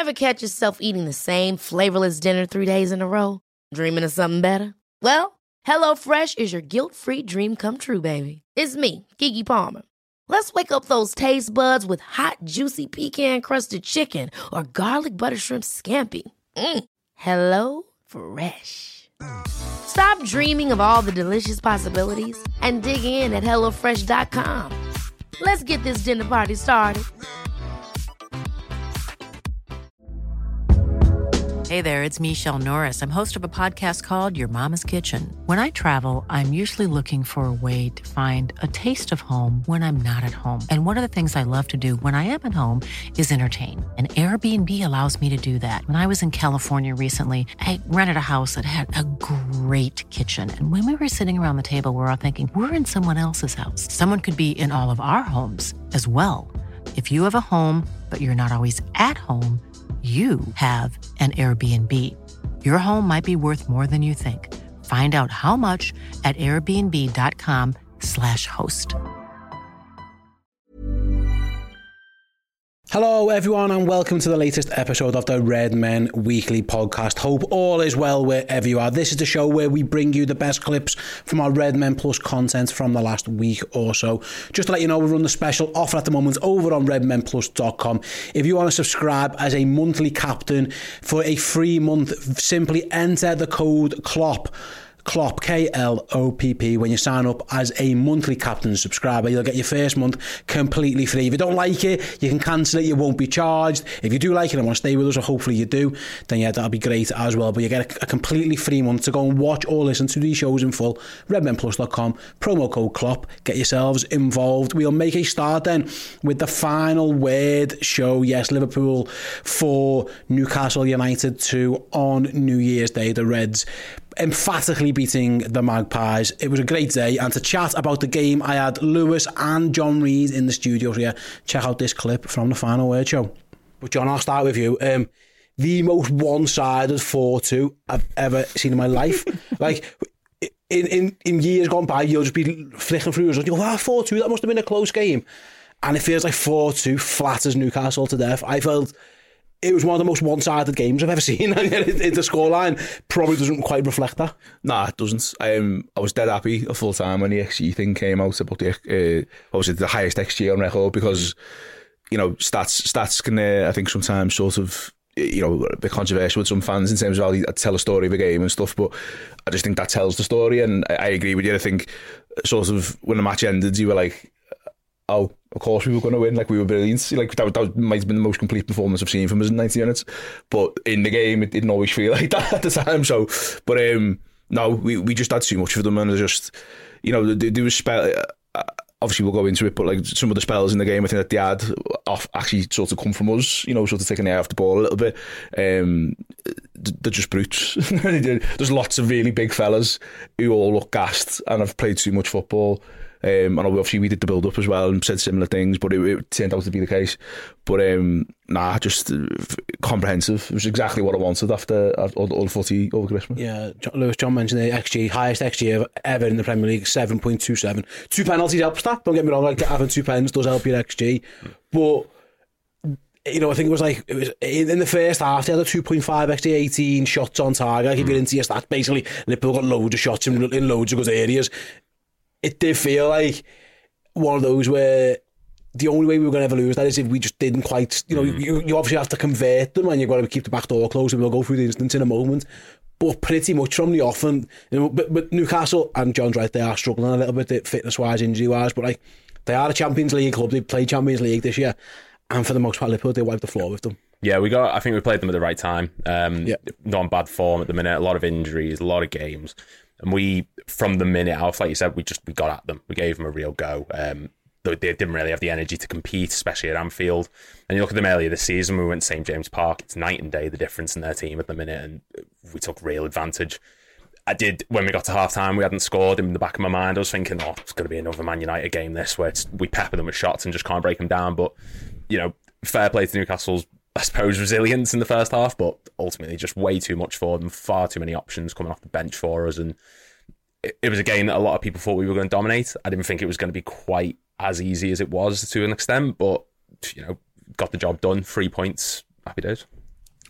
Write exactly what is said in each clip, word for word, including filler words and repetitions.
Ever catch yourself eating the same flavorless dinner three days in a row? Dreaming of something better? Well, HelloFresh is your guilt-free dream come true, baby. It's me, Keke Palmer. Let's wake up those taste buds with hot, juicy pecan-crusted chicken or garlic butter shrimp scampi. Mm. Hello Fresh. Stop dreaming of all the delicious possibilities and dig in at hello fresh dot com. Let's get this dinner party started. Hey there, it's Michelle Norris. I'm host of a podcast called Your Mama's Kitchen. When I travel, I'm usually looking for a way to find a taste of home when I'm not at home. And one of the things I love to do when I am at home is entertain. And Airbnb allows me to do that. When I was in California recently, I rented a house that had a great kitchen. And when we were sitting around the table, we were all thinking, we're in someone else's house. Someone could be in all of our homes as well. If you have a home, but you're not always at home, you have an Airbnb. Your home might be worth more than you think. Find out how much at airbnb.com slash host. Hello everyone and welcome to the latest episode of the Red Men Weekly podcast. Hope all is well wherever you are. This is the show where we bring you the best clips from our Red Men Plus content from the last week or so. Just to let you know, we run the special offer at the moment over on red men plus dot com. If you want to subscribe as a monthly captain for a free month, simply enter the code CLOP. Klopp, K L O P P, when you sign up as a monthly captain subscriber. You'll get your first month completely free. If you don't like it, you can cancel it. You won't be charged. If you do like it and want to stay with us, or hopefully you do, then yeah, that'll be great as well. But you get a, a completely free month to go and watch or listen to these shows in full. red men plus dot com, promo code CLOP. Get yourselves involved. We'll make a start then with the final word show. Yes, Liverpool four, Newcastle United two on New Year's Day. The Reds emphatically beating the Magpies. It was a great day, and to chat about the game I had Lewis and John Reid in the studio here. Check out this clip from the final word show. But John, I'll start with you. Um, the most one-sided four two I've ever seen in my life. Like in, in, in years gone by, you'll just be flicking through and you go, ah, four two, that must have been a close game. And it feels like four two flatters Newcastle to death. I felt it was one of the most one-sided games I've ever seen. And the scoreline probably doesn't quite reflect that. Nah, it doesn't. Um, I was dead happy a full time when the X G thing came out about the, uh, what was it, the highest X G on record, because, you know, stats stats can, uh, I think, sometimes sort of, you know, a bit controversial with some fans in terms of how they tell a story of a game and stuff, but I just think that tells the story, and I, I agree with you. I think sort of when the match ended, you were like, oh, of course we were going to win, like we were brilliant. Like that, that might have been the most complete performance I've seen from us in ninety minutes. But in the game, it didn't always feel like that at the time. So, but um, no, we, we just had too much for them, and just, you know, there, there was spell. Uh, obviously, we'll go into it, but like some of the spells in the game, I think that they had off actually sort of come from us. You know, sort of taking the eye off the ball a little bit. Um, they're just brutes. There's lots of really big fellas who all look gassed and have played too much football. Um, and obviously we did the build up as well and said similar things, but it, it turned out to be the case. But um, nah, just uh, comprehensive. It was exactly what I wanted after all, all the footy over Christmas. Yeah, John, Lewis, John mentioned the X G, highest X G ever in the Premier League, seven point two seven. Two penalties helps that. Don't get me wrong, like having two pens does help your X G, but you know, I think it was like it was in, in the first half they had a two point five X G, eighteen shots on target. Like if you're into your stats, basically Liverpool got loads of shots in, in loads of good areas. It did feel like one of those where the only way we were going to ever lose that is if we just didn't quite, you know, mm. you, you obviously have to convert them and you've got to keep the back door closed and we'll go through the instance in a moment. But pretty much from the off, and you know, but, but Newcastle, and John's right, they are struggling a little bit fitness-wise, injury-wise, but like they are a Champions League club. They played Champions League this year, and for the most part, Liverpool, they wiped the floor with them. Yeah, we got. I think we played them at the right time. Um, yeah. Not in bad form at the minute. A lot of injuries, a lot of games. And we, from the minute off, like you said, we just we got at them. We gave them a real go. Um, they didn't really have the energy to compete, especially at Anfield. And you look at them earlier this season, we went to Saint James Park. It's night and day, the difference in their team at the minute, and we took real advantage. I did, when we got to half-time, we hadn't scored. In the back of my mind, I was thinking, oh, it's going to be another Man United game, this, where it's, we pepper them with shots and just can't break them down. But, you know, fair play to Newcastle's, I suppose, resilience in the first half, but ultimately just way too much for them, far too many options coming off the bench for us, and it, it was a game that a lot of people thought we were going to dominate. I didn't think it was going to be quite as easy as it was to an extent, but, you know, got the job done, three points, happy days.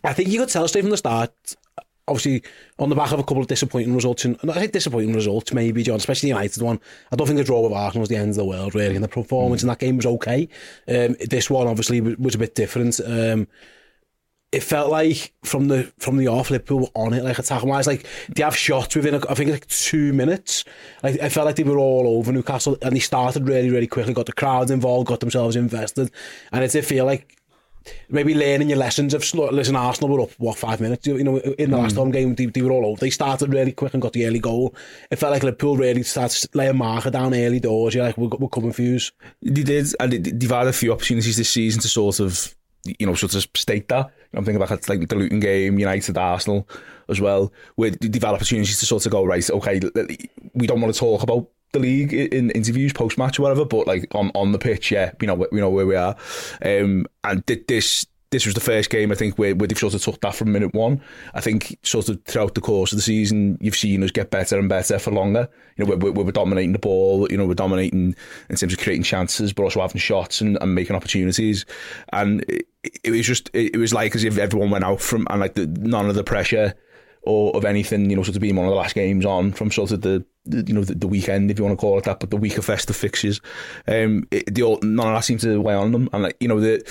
I think you could tell straight from the start, obviously on the back of a couple of disappointing results, and I think disappointing results maybe, John, especially the United one. I don't think the draw with Arsenal was the end of the world really, and the performance mm. in that game was okay. Um, this one obviously was, was a bit different. Um, it felt like from the from the off, Liverpool were on it, like attacking wise, like they have shots within a, I think like two minutes. Like I felt like they were all over Newcastle, and they started really really quickly, got the crowds involved, got themselves invested, and it did feel like maybe learning your lessons of listen. Arsenal were up what five minutes, you know, in the mm. last home game they, they were all over. They started really quick and got the early goal. It felt like Liverpool really started laying a marker down early doors. You're like, we're, we're coming for you. They did, and they've had a few opportunities this season to sort of, you know, sort of state that. I'm thinking about like the Luton game, United, Arsenal as well, where they've had opportunities to sort of go, right, okay, we don't want to talk about the league in interviews post match or whatever, but like on, on the pitch, yeah, we know we know where we are. Um, and this this was the first game I think where, where they've sort of took that from minute one. I think sort of throughout the course of the season, you've seen us get better and better for longer. You know, we're, we're dominating the ball. You know, we're dominating in terms of creating chances, but also having shots and, and making opportunities. And it, it was just it, it was like as if everyone went out from and like the, none of the pressure or of anything, you know, sort of being one of the last games on from sort of the, the you know, the, the weekend, if you want to call it that, but the week of festive fixtures. Um, it, the, none of that seemed to weigh on them. And, like, you know, the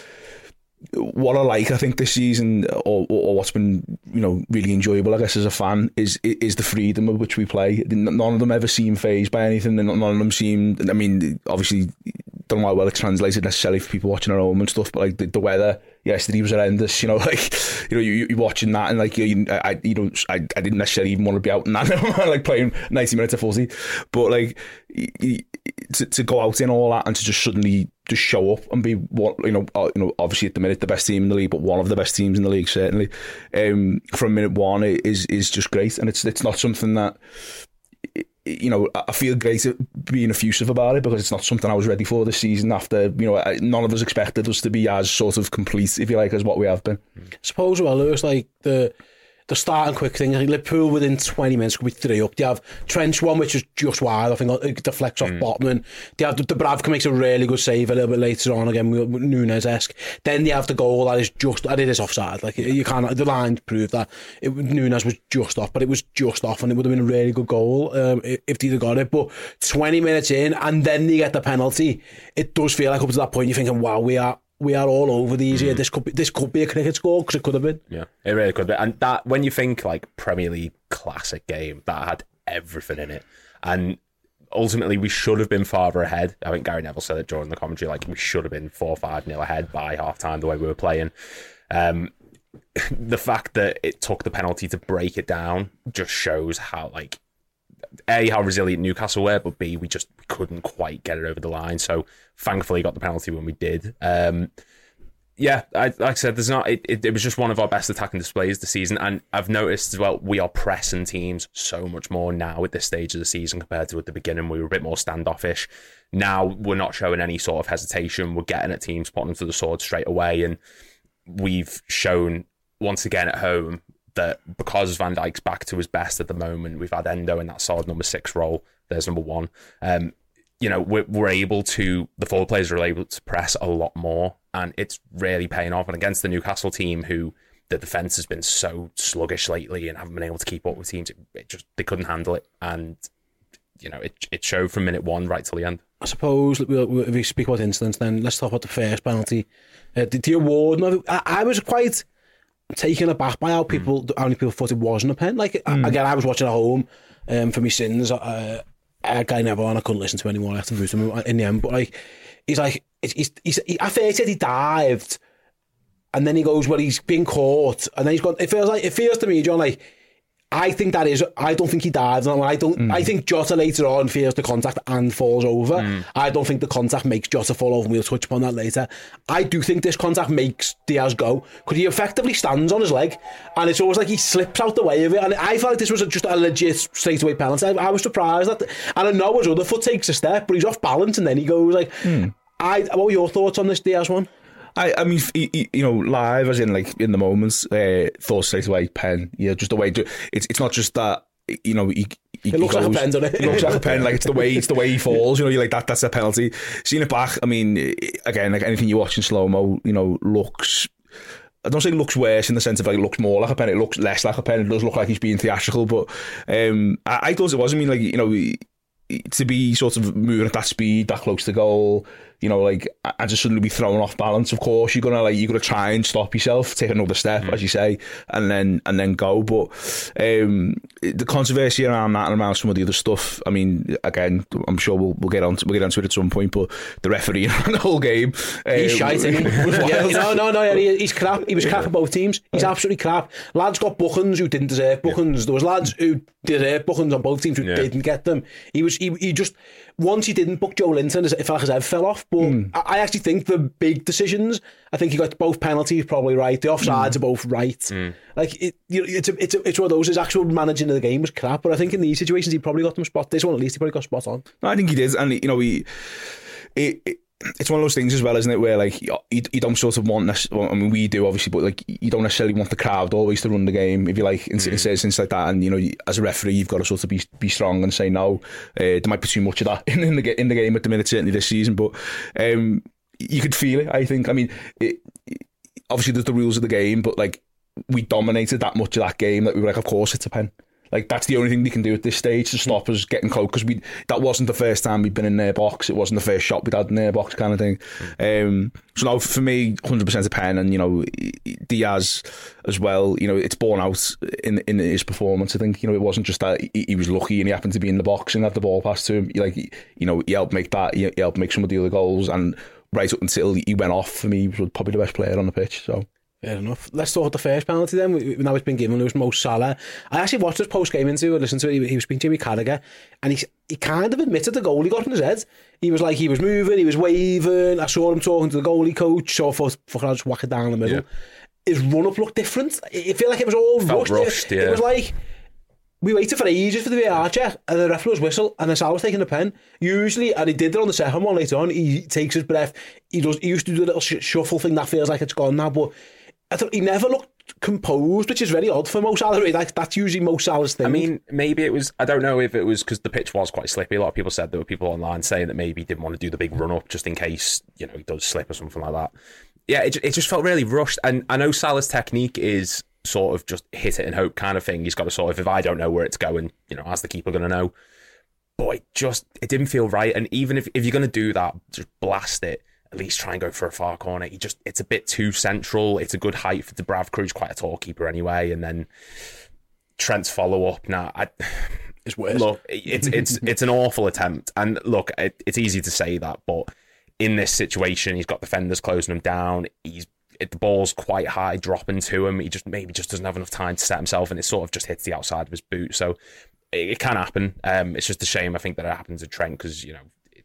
what I like, I think, this season, or, or what's been, you know, really enjoyable, I guess, as a fan, is is the freedom of which we play. None of them ever seem fazed by anything. None of them seem, I mean, obviously, don't know how well it's translated necessarily for people watching at home and stuff, but like the, the weather yesterday was horrendous, you know, like, you know, you, you're watching that and like, you, I, you know, I, I didn't necessarily even want to be out in that, like playing ninety minutes of footy, but like, to, to go out in all that and to just suddenly just show up and be what, you know, uh, you know, obviously at the minute the best team in the league, but one of the best teams in the league certainly, um, from minute one is is just great, and it's it's not something that, you know, I feel great at being effusive about it because it's not something I was ready for this season after, you know, none of us expected us to be as sort of complete, if you like, as what we have been. I suppose, well, Lewis, like the the starting quick thing, like Liverpool within twenty minutes could be three up. They have Trench one, which is just wide, I think it deflects off mm. bottom, and they have the, the Bravka makes a really good save a little bit later on again, Nunes-esque. Then they have the goal that is just, and it is offside, like you can't, the line proved that it, Nunes was just off, but it was just off, and it would have been a really good goal um, if they'd have got it. But twenty minutes in, and then they get the penalty, it does feel like up to that point you're thinking, wow, we are we are all over these here. Mm. This could be this could be a cricket score, because it could have been. Yeah, it really could be. And that, when you think like Premier League classic game that had everything in it, and ultimately we should have been farther ahead. I think Gary Neville said it during the commentary, like we should have been four or five nil ahead by half time the way we were playing. Um, the fact that it took the penalty to break it down just shows how, like, A, how resilient Newcastle were, but B, we just couldn't quite get it over the line. So thankfully got the penalty when we did. Um, yeah, I, like I said, there's not. It, it, it was just one of our best attacking displays this season, and I've noticed as well we are pressing teams so much more now at this stage of the season compared to at the beginning. We were a bit more standoffish. Now we're not showing any sort of hesitation. We're getting at teams, putting them to the sword straight away, and we've shown once again at home that because Van Dijk's back to his best at the moment, we've had Endo in that solid number six role. There's number one. Um, you know, we're, we're able to, the forward players are able to press a lot more, and it's really paying off. And against the Newcastle team, who the defence has been so sluggish lately and haven't been able to keep up with teams, it, it just, they couldn't handle it. And, you know, it it showed from minute one right till the end. I suppose, if we speak about incidents, then let's talk about the first penalty. Uh, the, the award, I, I was quite taken aback by how people, mm. how many people thought it wasn't a pen. Like, mm. again, I was watching at home um, for my sins. Uh, I had Guy Neville on, I couldn't listen to anymore. I had to root him in the end. But like, he's like, he's, he's, he, I first said he dived, and then he goes, well, he's been caught, and then he's gone. It feels like, it feels to me, John, like, I think that is, I don't think he dives. I don't. Mm. I think Jota later on feels the contact and falls over. Mm. I don't think the contact makes Jota fall over, and we'll touch upon that later. I do think this contact makes Diaz go, because he effectively stands on his leg, and it's always like he slips out the way of it, and I felt like this was a, just a legit straightaway penalty. I, I was surprised that, and I know his other foot takes a step, but he's off balance, and then he goes like, mm. I. What were your thoughts on this Diaz one? I, I mean, you know, live, as in, like, in the moments, uh, thought straight away, pen. Yeah, just the way, it's it's not just that, you know, he, he it looks he goes, like a pen, doesn't it? It looks like a pen, like, it's the way it's the way he falls, you know, you're like, that that's a penalty. Seeing it back, I mean, again, like anything you watch in slow-mo, you know, looks I don't say it looks worse in the sense of like it looks more like a pen. It looks less like a pen. It does look like he's being theatrical, but um, I, I thought it was. I mean, like, you know, to be sort of moving at that speed, that close to goal, you know, like, and just suddenly be thrown off balance. Of course, you're gonna like you're gonna try and stop yourself, take another step, mm. as you say, and then and then go. But um, the controversy around that and around some of the other stuff. I mean, again, I'm sure we'll we'll get on to, we'll get onto it at some point. But the referee around the whole game, he's um, shite. yeah, no, no, no. He, he's crap. He was crap yeah. for both teams. He's yeah. absolutely crap. Lads got bookings who didn't deserve bookings. Yeah. There was lads who deserved bookings on both teams who yeah. didn't get them. He was he, he just once he didn't book Joe Linton, it felt like his head fell off. But mm. I, I actually think the big decisions, I think he got both penalties probably right. The offsides mm. are both right. Mm. Like it, you know, it's a, it's a, it's one of those. His actual managing of the game was crap. But I think in these situations he probably got them spot. This one at least he probably got spot on. No, I think he did, and you know he. It, it, it's one of those things as well, isn't it, where like you, you don't sort of want this, well, I mean we do obviously, but like you don't necessarily want the crowd always to run the game, if you like, in, mm. in things like that. And you know, as a referee, you've got to sort of be be strong and say no. Uh, there might be too much of that in, in the in the game at the minute, certainly this season. But um, you could feel it. I think. I mean, it, it, obviously there's the rules of the game, but like we dominated that much of that game that we were like, of course it's a pen. Like that's the only thing they can do at this stage to stop us getting close, because we that wasn't the first time we'd been in their box. It wasn't the first shot we'd had in their box, kind of thing. Mm. Um, so now for me, one hundred percent a pen, and you know Diaz as well. You know it's borne out in in his performance. I think you know it wasn't just that he, he was lucky and he happened to be in the box and had the ball passed to him. He, like you know he helped make that. He, he helped make some of the other goals, and right up until he went off, for me, he was probably the best player on the pitch. So. Fair enough. Let's talk about the first penalty then. Now it's been given, it was Mo Salah. I actually watched his post-game interview and listened to it. He was speaking to Jimmy Carragher, and he he kind of admitted the goal he got in his head. He was like, he was moving, he was waving. I saw him talking to the goalie coach, so I thought, fucking, I'll just whack it down the middle. Yeah. His run-up looked different. It felt like it was all Felt rushed. rushed it, yeah. it was like, we waited for ages for the V A R check, and the referee was whistle, and then Salah was taking the pen. Usually, and he did it on the second one later on, he takes his breath. He does. He used to do the little sh- shuffle thing that feels like it's gone now, but I thought he never looked composed, which is very odd for Mo Salah. Like, that's usually Mo Salah's thing. I mean, maybe it was, I don't know if it was because the pitch was quite slippy. A lot of people said there were people online saying that maybe he didn't want to do the big run-up just in case, you know, he does slip or something like that. Yeah, it, it just felt really rushed. And I know Salah's technique is sort of just hit it and hope kind of thing. He's got to sort of, if I don't know where it's going, you know, how's the keeper going to know? But it just, it didn't feel right. And even if, if you're going to do that, just blast it. At least try and go for a far corner. He just, it's a bit too central. It's a good height for Dubravka, who's quite a tall keeper anyway. And then Trent's follow up. Now, I, it's worse. Look, it's it's it's an awful attempt. And look, it, it's easy to say that, but in this situation, he's got defenders closing him down. He's it, the ball's quite high, dropping to him. He just maybe just doesn't have enough time to set himself, and it sort of just hits the outside of his boot. So it, it can happen. Um, it's just a shame, I think, that it happened to Trent because you know.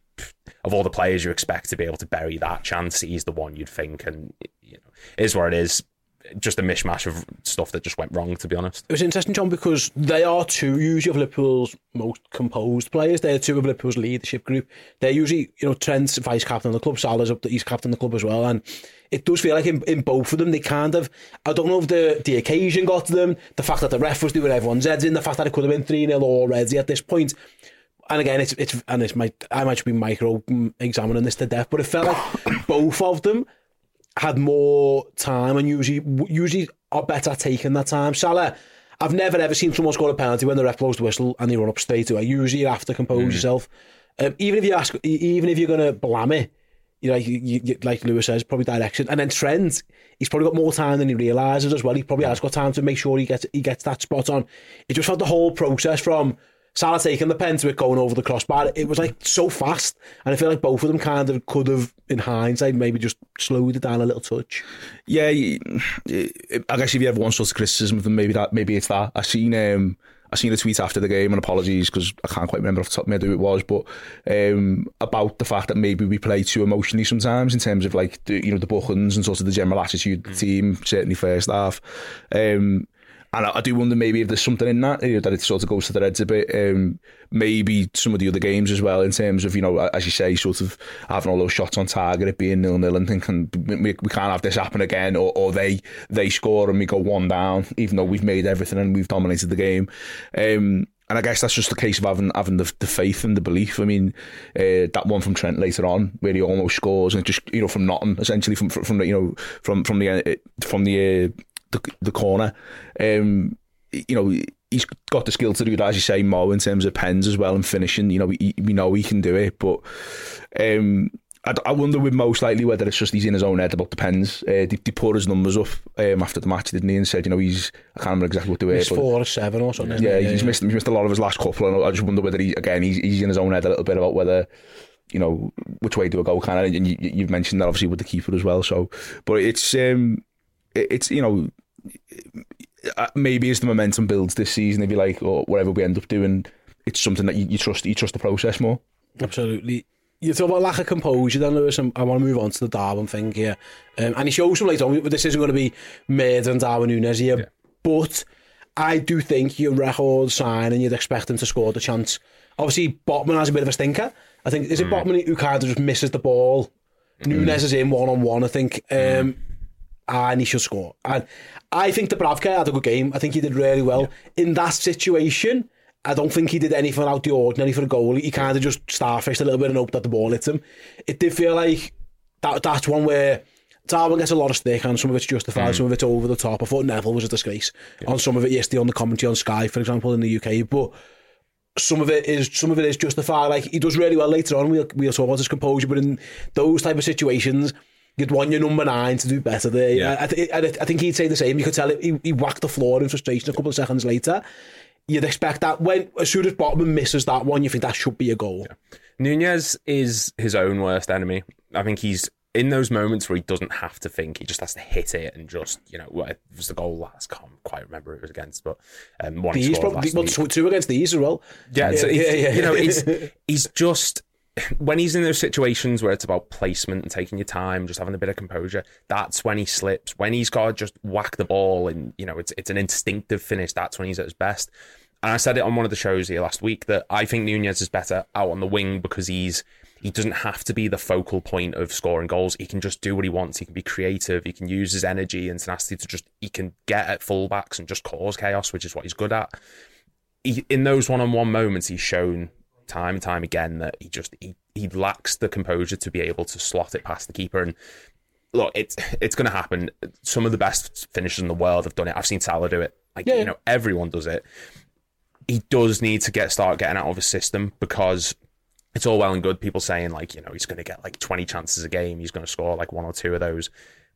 Of all the players you expect to be able to bury that chance, he's the one you'd think, and you know, it is what it is. Just a mishmash of stuff that just went wrong, to be honest. It was interesting, John, because they are two usually of Liverpool's most composed players. They're two of Liverpool's leadership group. They're usually, you know, Trent's vice captain of the club, Salah's up, he's captain of the club as well, and it does feel like in, in both of them, they kind of, I don't know if the, the occasion got to them, the fact that the ref was doing everyone's heads in, the fact that it could have been three nil already at this point. And again, it's it's and it's my I might be micro examining this to death, but it felt like both of them had more time and usually usually are better at taking that time. Salah, I've never ever seen someone score a penalty when the ref blows the whistle and they run up straight away. Usually you have to compose mm. yourself. Um, even if you ask, even if you're gonna blam it, you know, like, you, you, like Lewis says, probably direction. And then Trent, he's probably got more time than he realises as well. He probably has got time to make sure he gets he gets that spot on. It just felt the whole process from Salah taking the pen to it going over the crossbar. It was like so fast, and I feel like both of them kind of could have, in hindsight, maybe just slowed it down a little touch. Yeah, I guess if you have one sort of criticism of them, maybe that maybe it's that. I seen um, I seen a tweet after the game, and apologies because I can't quite remember off the top of my head who it was, but um, about the fact that maybe we play too emotionally sometimes in terms of like the, you know the bookings and sort of the general attitude of the team, certainly first half. Um, And I, I do wonder maybe if there's something in that, you know, that it sort of goes to the heads a bit. Um, maybe some of the other games as well, in terms of, you know, as you say, sort of having all those shots on target, it being nil-nil and thinking we, we can't have this happen again, or, or they they score and we go one down, even though we've made everything and we've dominated the game. Um, and I guess that's just the case of having having the, the faith and the belief. I mean, uh, that one from Trent later on, where he almost scores, and just you know from nothing, essentially from from, from the you know from from the uh, from the, uh, the the corner. Um, you know, he's got the skill to do that, as you say, Mo, in terms of pens as well and finishing. You know, we we know he can do it, but um, I, I wonder with Mo slightly whether it's just he's in his own head about the pens. Uh, they, they put his numbers up um, after the match, didn't he, and said, you know, he's I can't remember exactly what they were. He's four or seven or something. Yeah, yeah, he's yeah. missed he's missed a lot of his last couple, and I just wonder whether he again he's he's in his own head a little bit about whether, you know, which way do I go, kind of. And you, you've mentioned that obviously with the keeper as well. So, but it's um, it's you know. Maybe as the momentum builds this season, if you like, or whatever we end up doing, it's something that you, you trust. You trust the process more. Absolutely. You talk about lack of composure, then, Lewis. And I want to move on to the Darwin thing here. Um, and he shows some later on. This isn't going to be murder and Darwin Núñez here, yeah. But I do think your record sign and you'd expect him to score the chance. Obviously, Botman has a bit of a stinker. I think is it mm. Botman who kind of just misses the ball. Mm. Núñez is in one on one. I think. Um, mm. And he should score. And I think Dubravka had a good game. I think he did really well. Yeah. In that situation, I don't think he did anything out the ordinary for a goal. He kind of just starfished a little bit and hoped that the ball hit him. It did feel like that. that's one where Darwin gets a lot of stick and some of it's justified, mm. some of it's over the top. I thought Neville was a disgrace yeah. on some of it yesterday on the commentary on Sky, for example, in the U K. But some of it is some of it is justified. Like, he does really well later on. We'll, we'll talk about his composure, but in those type of situations, you'd want your number nine to do better there. Yeah. I, th- I, th- I think he'd say the same. You could tell it, he, he whacked the floor in frustration a couple of seconds later. You'd expect that when, as soon as Botman misses that one, you think that should be a goal. Yeah. Núñez is his own worst enemy. I think he's in those moments where he doesn't have to think, he just has to hit it and just, you know, well, it was the goal last, can't quite remember who it was against, but um, one these probably, well, two against these as well. Yeah, yeah, so yeah, yeah. You know, he's, he's just... when he's in those situations where it's about placement and taking your time, just having a bit of composure, that's when he slips. When he's got to just whack the ball and, you know, it's it's an instinctive finish, that's when he's at his best. And I said it on one of the shows here last week that I think Núñez is better out on the wing because he's he doesn't have to be the focal point of scoring goals. He can just do what he wants. He can be creative. He can use his energy and tenacity to just, he can get at fullbacks and just cause chaos, which is what he's good at. He, in those one-on-one moments, he's shown time and time again that he just he, he lacks the composure to be able to slot it past the keeper. And look, it's it's going to happen. Some of the best finishers in the world have done it. I've seen Salah do it. Like yeah. you know, everyone does it. He does need to get start getting out of his system, because it's all well and good people saying like, you know, he's going to get like twenty chances a game. He's going to score like one or two of those.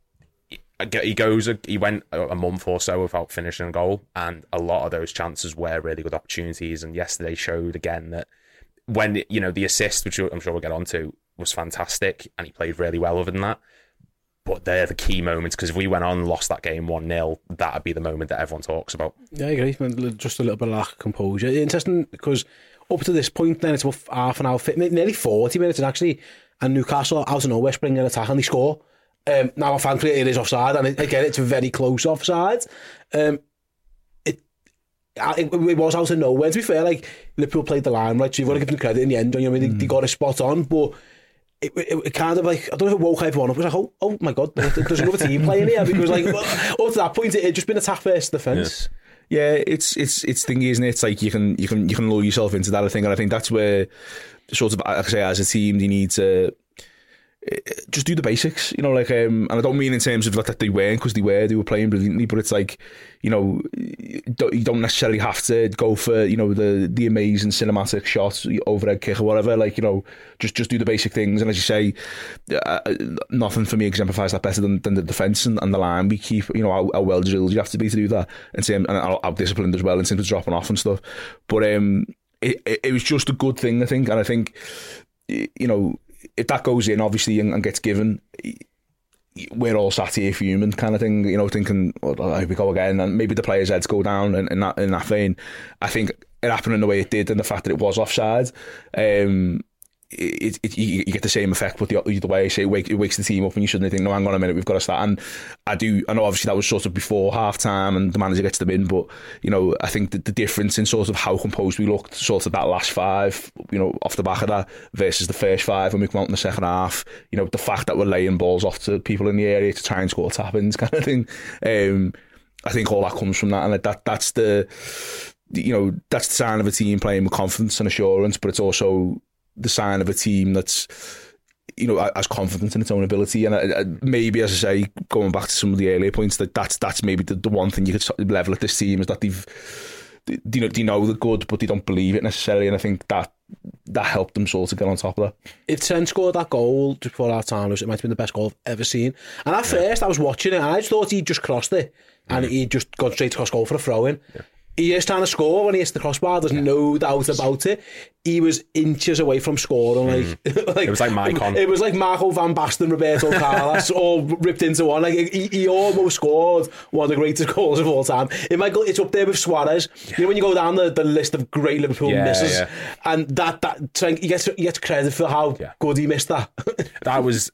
He goes, he went a month or so without finishing a goal, and a lot of those chances were really good opportunities. And yesterday showed again that when, you know, the assist, which I'm sure we'll get onto, was fantastic, and he played really well other than that. But they're the key moments, because if we went on and lost that game one nil, that'd be the moment that everyone talks about. Yeah, I agree. Just a little bit of lack of composure. Interesting, because up to this point, then it's about half an hour, nearly forty minutes, and actually, and Newcastle out of nowhere spring an attack and they score. Um, now, thankfully, it is offside, and again, it's very close offside. Um, it, it, it was out of nowhere. To be fair, like, Liverpool played the line right, so you've got to give them credit in the end. You know what I mean? Mm. They, they got it spot on, but it, it, it kind of like, I don't know if it woke everyone up. It was like, oh, oh my God, there's another team playing here, because like up to that point, it had just been attack versus defence. Yeah. yeah, it's it's it's thingy, isn't it? It's like you can you can you can lure yourself into that, I think, and I think that's where sort of, like I say, as a team, you need to just do the basics, you know, like, um, and I don't mean in terms of like that they weren't, because they were, they were playing brilliantly, but it's like, you know, you don't necessarily have to go for, you know, the the amazing cinematic shots, overhead kick or whatever, like, you know, just just do the basic things. And as you say, uh, nothing for me exemplifies that better than, than the defence and, and the line we keep, you know, how, how well drilled you have to be to do that, and, and how, how disciplined as well in terms of dropping off and stuff. But um, it, it, it was just a good thing, I think, and I think, you know, if that goes in, obviously, and, and gets given, we're all sat here fuming, kind of thing, you know, thinking, oh, here we go again, and maybe the players' heads go down in, in that in that vein. I think it happened in the way it did, and the fact that it was offside, um, it, it, you, you get the same effect, but the, the way I say it, wake, it wakes the team up, and you shouldn't think, no, hang on a minute, we've got to start. And I do, I know obviously that was sort of before half time and the manager gets them in, but, you know, I think that the difference in sort of how composed we looked, sort of that last five, you know, off the back of that versus the first five when we come out in the second half, you know, the fact that we're laying balls off to people in the area to try and score tap-ins kind of thing, um, I think all that comes from that, and that that's the you know, that's the sign of a team playing with confidence and assurance, but it's also the sign of a team that's, you know, has confidence in its own ability. And uh, maybe, as I say, going back to some of the earlier points, that that's that's maybe the, the one thing you could level at this team is that they've, they, you know, they know they're good, but they don't believe it necessarily. And I think that that helped them sort of get on top of that. If Trent scored that goal just before half time, it might have been the best goal I've ever seen. And at yeah. first, I was watching it, and I just thought he'd just crossed it, and mm. he'd just gone straight to cross goal for a throw in. Yeah. He is trying to score when he hits the crossbar. There's yeah. no doubt about it. He was inches away from scoring. Like, mm. like it was like Maicon. It was like Marco van Basten, Roberto Carlos, all ripped into one. Like he, he almost scored one of the greatest goals of all time. It might go. It's up there with Suarez. Yeah. You know when you go down the, the list of great Liverpool yeah, misses, yeah. and that that so he gets he gets credit for how yeah. good he missed that. That was.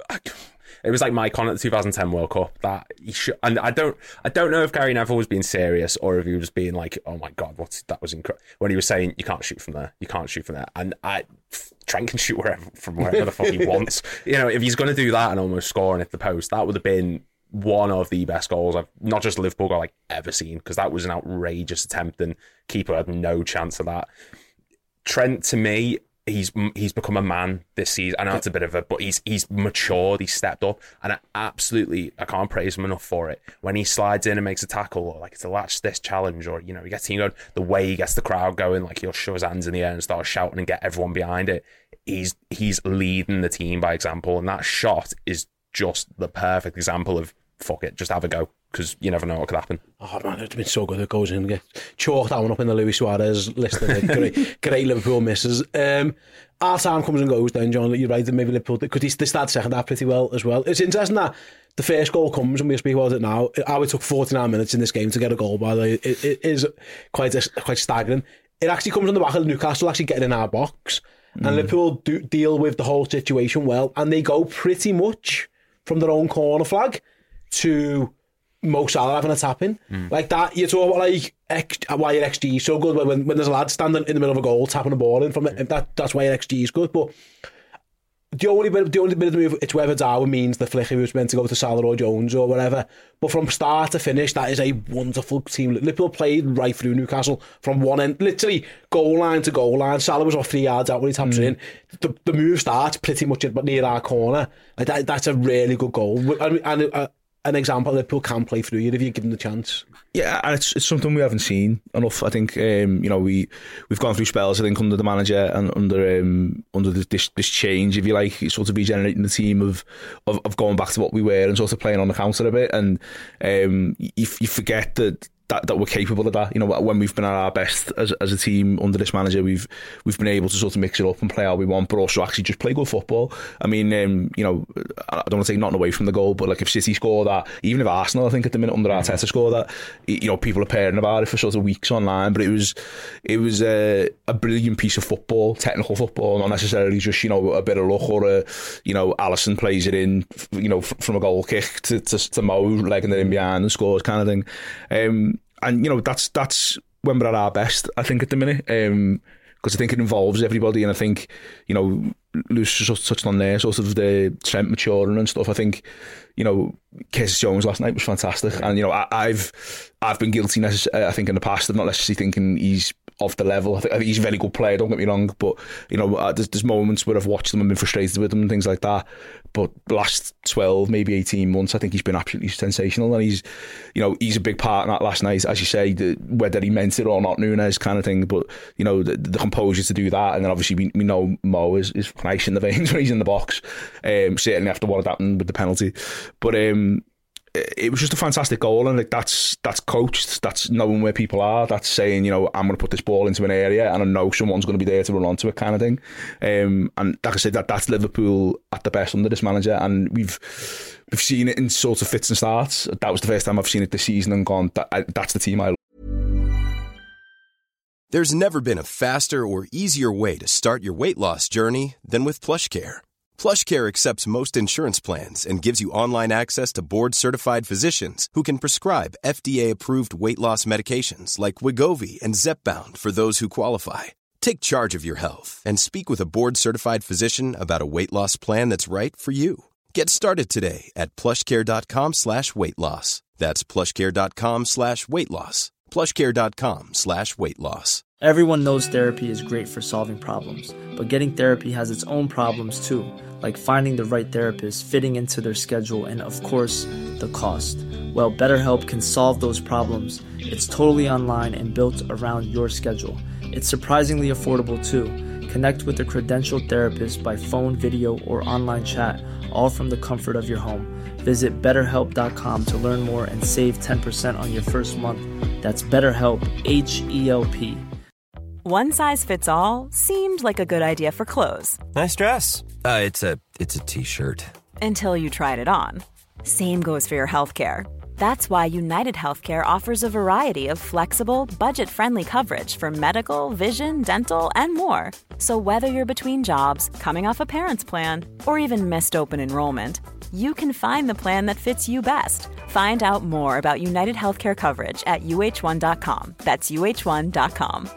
It was like Maicon at the two thousand ten World Cup. That he should, and I don't, I don't know if Gary Neville was being serious or if he was being like, "Oh my God, what's that was incredible." When he was saying, "You can't shoot from there, you can't shoot from there," and I, Trent can shoot wherever from wherever the fuck he wants. You know, if he's going to do that and almost score and hit the post, that would have been one of the best goals I've not just Liverpool goal like ever seen, because that was an outrageous attempt and keeper had no chance of that. Trent, to me, he's he's become a man this season. I know it's a bit of a, but he's he's matured, he's stepped up, and I absolutely, I can't praise him enough for it. When he slides in and makes a tackle, or like it's a latch this challenge, or you know, he gets team going, the way he gets the crowd going, like he'll shove his hands in the air and start shouting and get everyone behind it. He's he's leading the team by example, and that shot is just the perfect example of fuck it, just have a go, because you never know what could happen. Oh man, it's been so good. It goes in and get chalked that one up in the Luis Suarez list of great, great Liverpool misses. Um, our time comes and goes then, John. You're right, maybe Liverpool could they start second half pretty well as well. It's interesting that the first goal comes, and we'll speak about it now. How it took forty-nine minutes in this game to get a goal, by the way, it, it is quite a, quite staggering. It actually comes on the back of Newcastle actually getting in our box, mm. and Liverpool do deal with the whole situation well, and they go pretty much from their own corner flag to Mo Salah having a tap in. Mm. Like that, you talk about like X, why your X G is so good when, when there's a lad standing in the middle of a goal tapping a ball in from it. That, that's why your X G is good. But the only bit, the only bit of the move, it's whether Darwin means the flick was meant to go to Salah or Jones or whatever. But from start to finish, that is a wonderful team. Liverpool played right through Newcastle from one end, literally goal line to goal line. Salah was off three yards out when he taps mm. it in. The, the move starts pretty much near our corner. Like that, that's a really good goal. And, and uh, an example, Liverpool can play through you if you give them the chance. Yeah, and it's it's something we haven't seen enough. I think um, you know we we've gone through spells. I think under the manager and under um, under this this change, if you like, sort of regenerating the team of, of of going back to what we were and sort of playing on the counter a bit. And um, you, you forget that. That, that we're capable of that. You know, when we've been at our best as as a team under this manager, we've we've been able to sort of mix it up and play how we want, but also actually just play good football. I mean, um, you know, I don't want to take nothing away from the goal, but like if City score that, even if Arsenal, I think at the minute under Arteta score that, you know, people are pairing about it for sort of weeks online. But it was it was a, a brilliant piece of football, technical football, not necessarily just, you know, a bit of luck or a, you know, Alisson plays it in, you know, from a goal kick to to, to Mo legging it in behind and scores kind of thing. Um, And, you know, that's that's when we're at our best, I think, at the minute. Um, because I think it involves everybody. And I think, you know, Lewis just touched on there, sort of the Trent maturing and stuff. I think, you know, Curtis Jones last night was fantastic. And, you know, I, I've I've been guilty, I think, in the past of not necessarily thinking he's off the level. I think, I think he's a very good player, don't get me wrong. But, you know, uh, there's, there's moments where I've watched them and been frustrated with them and things like that. But the last twelve, maybe eighteen months, I think he's been absolutely sensational. And he's, you know, he's a big part in that last night, as you say, the, whether he meant it or not, Núñez kind of thing. But, you know, the, the composure to do that. And then obviously we, we know Mo is, is nice in the veins when he's in the box. Um, certainly after what had happened with the penalty. But um, it was just a fantastic goal, and like that's that's coached, that's knowing where people are, that's saying, you know, I'm going to put this ball into an area and I know someone's going to be there to run onto it kind of thing. Um, and like I said, that that's Liverpool at the best under this manager, and we've we've seen it in sort of fits and starts. That was the first time I've seen it this season and gone, that, I, that's the team I love. There's never been a faster or easier way to start your weight loss journey than with PlushCare. PlushCare accepts most insurance plans and gives you online access to board-certified physicians who can prescribe F D A-approved weight loss medications like Wegovy and Zepbound for those who qualify. Take charge of your health and speak with a board-certified physician about a weight loss plan that's right for you. Get started today at plushcare.com slash weight loss. That's plushcare.com slash weight loss. PlushCare.com slash weight loss. Everyone knows therapy is great for solving problems, but getting therapy has its own problems too, like finding the right therapist, fitting into their schedule, and of course, the cost. Well, BetterHelp can solve those problems. It's totally online and built around your schedule. It's surprisingly affordable too. Connect with a credentialed therapist by phone, video, or online chat, all from the comfort of your home. Visit better help dot com to learn more and save ten percent on your first month. That's BetterHelp, H E L P. One size fits all seemed like a good idea for clothes. Nice dress. Uh, it's a it's a t-shirt. Until you tried it on. Same goes for your healthcare. That's why United Healthcare offers a variety of flexible, budget-friendly coverage for medical, vision, dental, and more. So whether you're between jobs, coming off a parent's plan, or even missed open enrollment, you can find the plan that fits you best. Find out more about United Healthcare coverage at U H one dot com. That's U H one dot com.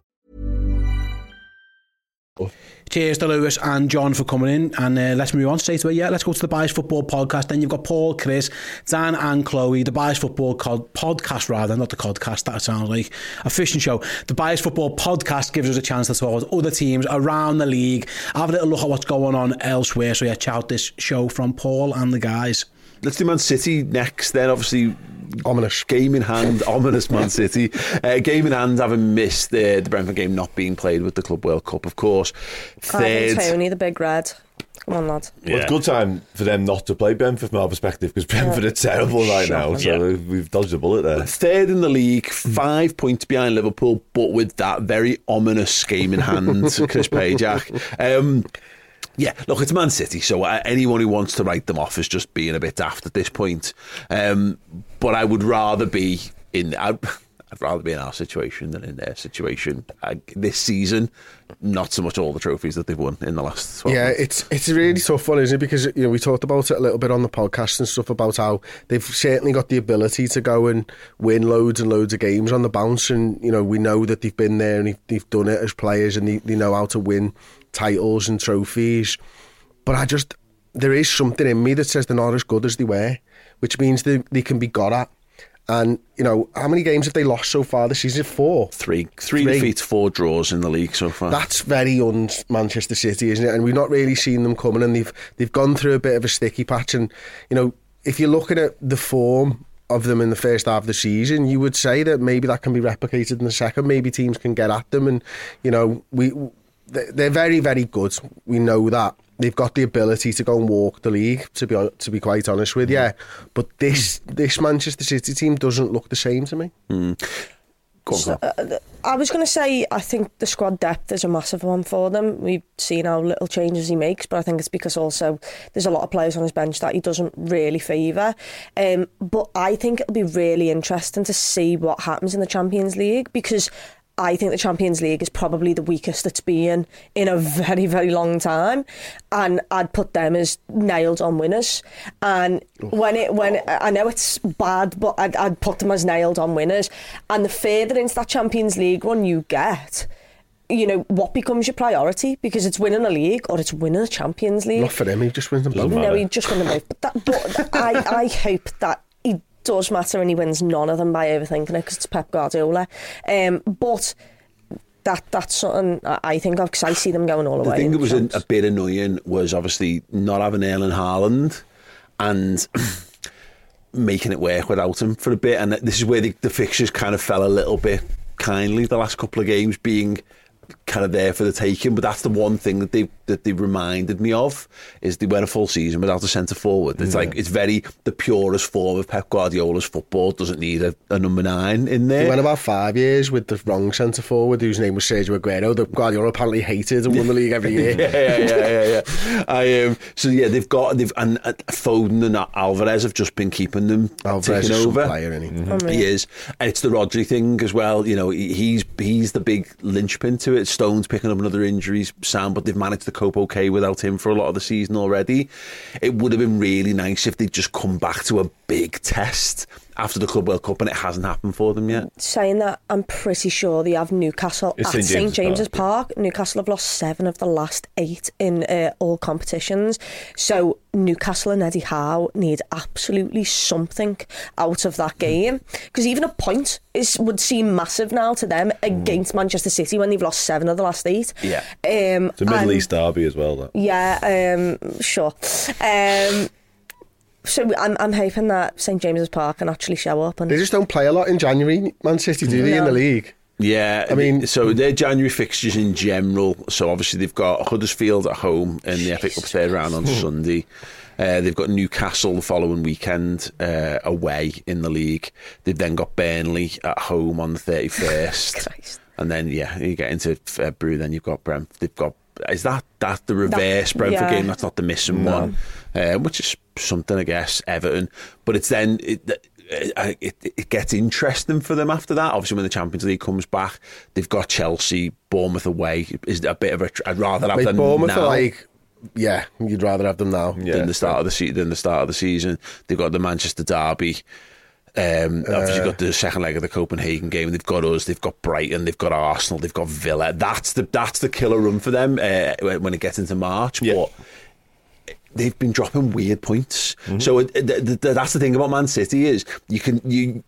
Cheers to Lewis and John for coming in, and uh, let's move on straight away. Yeah, let's go to the Bias Football Podcast. Then you've got Paul, Chris, Dan and Chloe. The Bias Football co- Podcast, rather, not the Codcast, that sounds like a fishing show. The Bias Football Podcast gives us a chance to talk about other teams around the league, have a little look at what's going on elsewhere. So yeah, check out this show from Paul and the guys. Let's do Man City next then. Obviously, ominous game in hand, ominous Man City. Uh, game in hand, having missed the, the Brentford game not being played with the Club World Cup, of course. Third, Tony, the big red. Come on, lad. Yeah. Well, it's a good time for them not to play Brentford from our perspective, because Brentford yeah. are terrible right now, so yeah. we've dodged a bullet there. Third in the league, five points behind Liverpool, but with that very ominous game in hand, Chris Pajak. Um Yeah, look, it's Man City, so anyone who wants to write them off is just being a bit daft at this point. Um, but I would rather be in I'd, I'd rather be in our situation than in their situation I, this season. Not so much all the trophies that they've won in the last twelve yeah, months. it's it's a really tough one, isn't it? Because you know we talked about it a little bit on the podcast and stuff about how they've certainly got the ability to go and win loads and loads of games on the bounce, and you know we know that they've been there and they've done it as players, and they, they know how to win titles and trophies. But I just there is something in me that says they're not as good as they were, which means they they can be got at. And, you know, how many games have they lost so far this season? Four? Three. Three, Three. defeats, four draws in the league so far. That's very un-Manchester City, isn't it? And we've not really seen them coming, and they've they've gone through a bit of a sticky patch. And, you know, if you're looking at the form of them in the first half of the season, you would say that maybe that can be replicated in the second. Maybe teams can get at them. And, you know, we they're very, very good. We know that. They've got the ability to go and walk the league, to be to be quite honest with you. But this this Manchester City team doesn't look the same to me. Mm. Go on, so, uh, I was going to say, I think the squad depth is a massive one for them. We've seen how little changes he makes, but I think it's because also there's a lot of players on his bench that he doesn't really favour. Um, but I think it'll be really interesting to see what happens in the Champions League, because I think the Champions League is probably the weakest it's been in a very, very long time, and I'd put them as nailed on winners. And when it, when I know it's bad, but I'd, I'd put them as nailed on winners. And the further into that Champions League run you get, you know, what becomes your priority? Because it's winning a league or it's winning a Champions League. Not for him, he just wins them both. No, he just wins them both. But, that, but I, I hope that he does matter and he wins none of them by overthinking it, because it's Pep Guardiola. Um, but that that's something I think of, because I see them going all the, the way. The thing that was a, a bit annoying was obviously not having Erling Haaland and making it work without him for a bit. And this is where the, the fixtures kind of fell a little bit kindly, the last couple of games being kind of there for the taking. But that's the one thing that they that they reminded me of, is they went a full season without a centre forward. It's yeah. like it's very the purest form of Pep Guardiola's football. Doesn't need a, a number nine in there. They went about five years with the wrong centre forward, whose name was Sergio Aguero, that Guardiola apparently hated and won the league every year. yeah, yeah, yeah, yeah, yeah. I um, so yeah, they've got they've and uh, Foden and Alvarez have just been keeping them Alvarez ticking is over. Some player, isn't he? Mm-hmm. He is, and it's the Rodri thing as well. You know, he's he's the big linchpin to it. Stone's picking up another injury, Sam, but they've managed to cope okay without him for a lot of the season already. It would have been really nice if they'd just come back to a big test after the Club World Cup, and it hasn't happened for them yet. Saying that, I'm pretty sure they have Newcastle It's at St St James's James's Park. Park. Newcastle have lost seven of the last eight in uh, all competitions. So Newcastle and Eddie Howe need absolutely something out of that game, because even a point is would seem massive now to them against Manchester City when they've lost seven of the last eight. Yeah, um, it's a Middle and, East derby as well. That. Yeah, um, sure. Um, so I'm I'm hoping that St James's Park can actually show up. And they just don't play a lot in January, Man City, do they, No. in the league? Yeah, I mean, so their January fixtures in general. So obviously they've got Huddersfield at home in the F A Cup third round on Sunday. Uh, they've got Newcastle the following weekend uh, away in the league. They've then got Burnley at home on the thirty-first, and then yeah, you get into February. Then you've got Brent. They've got is that that the reverse that, Brentford yeah. game? That's not the missing no. one, uh, which is something I guess. Everton, but it's then. It, It, it, it gets interesting for them after that. Obviously, when the Champions League comes back, they've got Chelsea, Bournemouth away. Is a bit of a. I'd rather have like them Bournemouth now. Are like, yeah, you'd rather have them now yeah, than the start of the se- than the start of the season. They've got the Manchester derby. Um, uh, obviously, got the second leg of the Copenhagen game. They've got us. They've got Brighton. They've got Arsenal. They've got Villa. That's the that's the killer run for them uh, when it gets into March. Yeah. But they've been dropping weird points. Mm-hmm. So it, it, it, that's the thing about Man City is you can you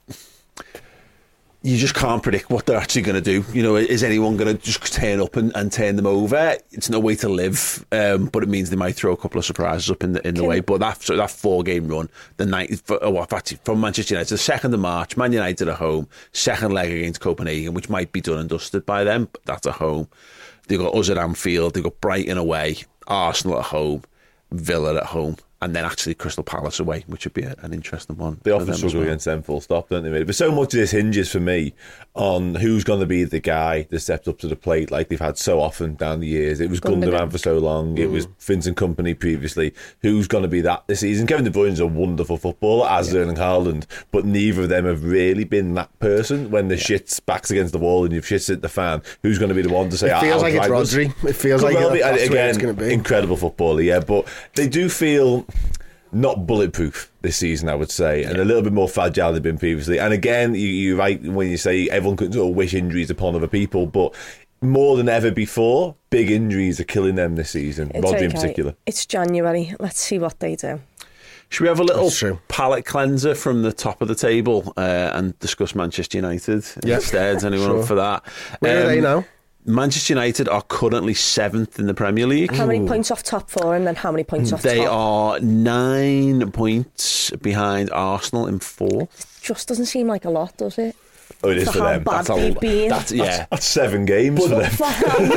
you just can't predict what they're actually going to do. You know, is anyone going to just turn up and, and turn them over? It's no way to live, um, but it means they might throw a couple of surprises up in the in the way. But that so that four game run, the night oh, actually from Manchester United, the second of March, Man United at home, second leg against Copenhagen, which might be done and dusted by them, but that's at home. They've got us at Anfield. They've got Brighton away, Arsenal at home, Villa at home, and then actually Crystal Palace away, which would be a, an interesting one. They often struggle well. against them full stop, don't they, really? But so much of this hinges for me on who's going to be the guy that steps up to the plate like they've had so often down the years. It was Gundogan, Gundogan for so long. Mm. It was Vincent Kompany previously. Who's going to be that this season? Kevin De Bruyne's a wonderful footballer, as yeah. Erling Haaland, but neither of them have really been that person when the yeah. shit's back's against the wall and you've shit's at the fan. Who's going to be the one to say, it feels like it's Rodri. It feels like well be, that's again, where it's going to be. Incredible footballer, yeah, but they do feel not bulletproof this season, I would say, and a little bit more fragile than they've been previously. And again, you, you're right when you say everyone could sort of wish injuries upon other people, but more than ever before, big injuries are killing them this season, it's Rodri okay. in particular. It's January. Let's see what they do. Should we have a little palate cleanser from the top of the table uh, and discuss Manchester United yep. instead? Is anyone sure. up for that? Where um, are they now? Manchester United are currently seventh in the Premier League. How many points off top four and then how many points off they top? They are nine points behind Arsenal in fourth. It just doesn't seem like a lot, does it? Oh, it is for, for how them. Bad That's, they've a, been. That's, yeah. that's, that's seven games but, for them.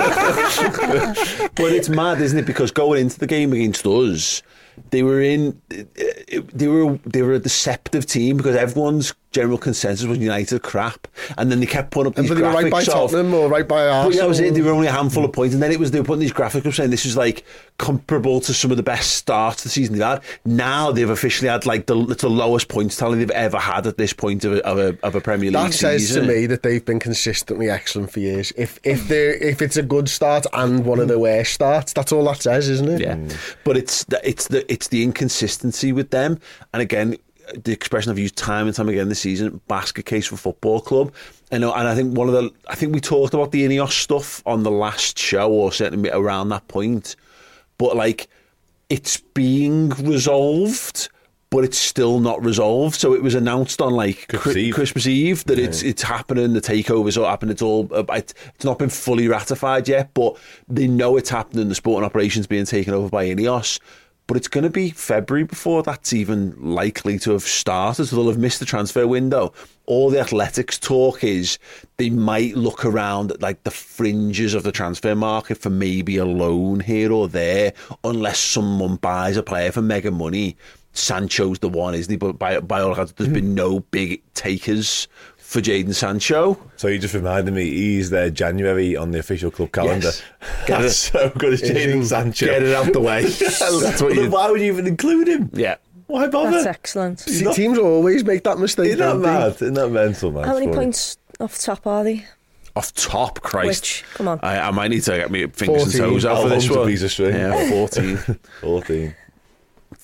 But it's mad, isn't it? Because going into the game against us, they were in. They were they were a deceptive team because everyone's general consensus was United crap, and then they kept putting up these and but graphics. They were right by of, Tottenham or right by Arsenal. But yeah, that was it. They were only a handful of points, and then it was they were putting these graphics up saying this is like comparable to some of the best starts the season they've had. Now they've officially had like the, it's the lowest points tally they've ever had at this point of a, of a, of a Premier League that season. That says to me that they've been consistently excellent for years. If if they if it's a good start and one of the worst starts, that's all that says, isn't it? Yeah, mm. But it's the, it's the it's the inconsistency with them, and again, the expression I've used time and time again this season, basket case for football club. I know, and I think one of the, I think we talked about the Ineos stuff on the last show, or certainly around that point. But like, it's being resolved, but it's still not resolved. So it was announced on like Christmas Eve, Christmas Eve that yeah. it's it's happening. The takeover's all happening. It's all it's not been fully ratified yet, but they know it's happening. The sporting operations being taken over by Ineos. But it's going to be February before that's even likely to have started. So they'll have missed the transfer window. All the athletics talk is they might look around at like the fringes of the transfer market for maybe a loan here or there, unless someone buys a player for mega money. Sancho's the one, isn't he? But by, by all accounts, there's been no big takers for Jadon Sancho. So you just reminded me, he's there January on the official club calendar. Yes. Get That's it. So good as Jadon Sancho. Get it out the way. That's what you... Why would you even include him? Yeah. Why bother? That's excellent. See, not... Teams always make that mistake. Isn't that mad? Isn't that mental, man? How many points off top are they? Off top, Christ. Which? Come on. I, I might need to get me fingers fourteen. And toes out for this one. Piece of string. Yeah, fourteen. fourteen.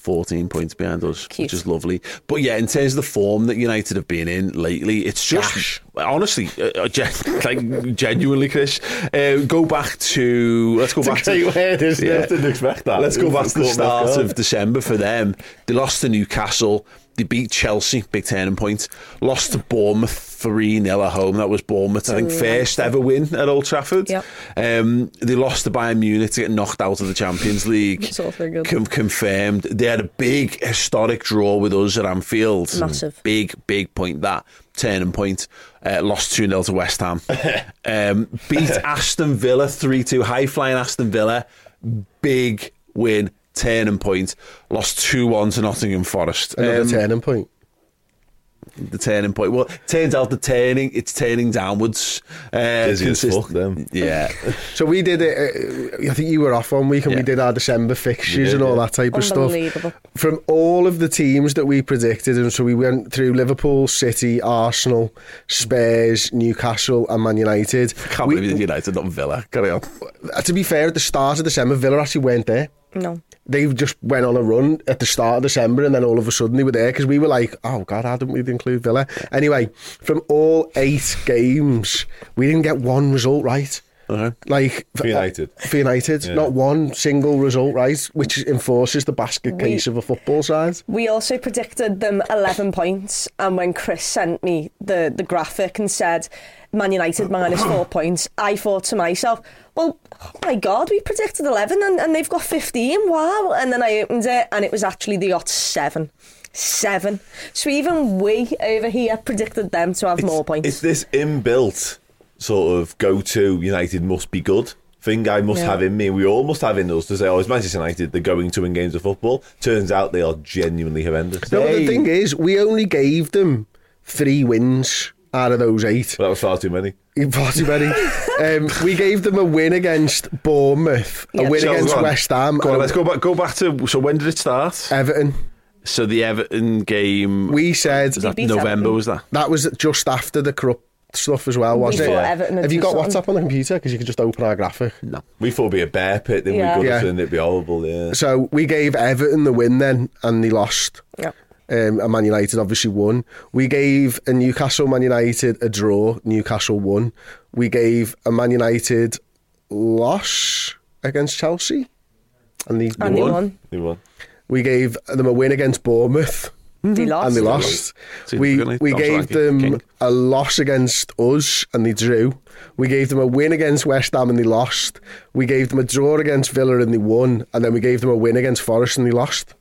fourteen points behind us, Cute. which is lovely. But yeah, in terms of the form that United have been in lately, it's just Gosh. honestly, uh, gen- like genuinely, Chris. Uh, go back to let's go It's a back great to word, isn't it? I didn't expect that. Let's go back to the Caught me off start guard. of December for them. They lost to Newcastle. They beat Chelsea, big turning point. Lost to Bournemouth three nil at home. That was Bournemouth, I think, first ever win at Old Trafford. Yep. Um, they lost to Bayern Munich to get knocked out of the Champions League. It's all very good. Com- confirmed. They had a big historic draw with us at Anfield. Massive. Big, big point that. Turning point. Uh, lost two nil to West Ham. um, beat Aston Villa three two. High-flying Aston Villa. Big win. Turning point. Lost two one to Nottingham Forest. Another Um, turning point. The turning point. Well, turns out the turning, it's turning downwards. Uh, Dizzy as consist- fuck, them. Yeah. So we did it, uh, I think you were off one week and Yeah. we did our December fixtures did, and all yeah. that type of stuff. Unbelievable. From all of the teams that we predicted, and so we went through Liverpool, City, Arsenal, Spurs, Newcastle and Man United. Can't We- believe United, not Villa. Carry on. uh, to be fair, at the start of December, Villa actually weren't there. No. They just went on a run at the start of December and then all of a sudden they were there because we were like, oh God, how didn't we include Villa? Anyway, from all eight games, we didn't get one result right. Uh-huh. Like For United. For United, Yeah. not one single result right, which enforces the basket We- case of a football side. We also predicted them eleven points, and when Chris sent me the, the graphic and said Man United minus four points, I thought to myself, well, oh my God, we predicted eleven and, and they've got fifteen, wow. And then I opened it and it was actually they got seven. Seven. So even we over here predicted them to have It's- more points. It's this inbuilt sort of go-to United must be good thing I must Yeah. have in me. We all must have in us to say, oh, it's Manchester United, they're going to win games of football. Turns out they are genuinely horrendous. No, but They- the thing is, we only gave them three wins out of those eight. But that was far too many. Far too many. um, we gave them a win against Bournemouth, a Yeah. win So, against go on. West Ham, Go on, and let's go back. Go back to. So when did it start? Everton. So the Everton game. We said was that beat November? Everton. Was that? that was just after the corrupt stuff as well, wasn't Before it? Everton had Have you got done something. WhatsApp on the computer? Because you could just open our graphic. No. We thought it'd be a bear pit, then Yeah. we Yeah. Goodison, and it'd be horrible, yeah. So we gave Everton the win then, and they lost. Yeah. Um, and Man United obviously won. We gave a Newcastle Man United a draw. Newcastle won. We gave a Man United loss against Chelsea, and they, And they won. won. They won. We gave them a win against Bournemouth. They lost. And they lost. So We you're gonna- we Dom gave Solanke, them king. a loss against us and they drew. We gave them a win against West Ham and they lost. We gave them a draw against Villa and they won. And then we gave them a win against Forest and they lost.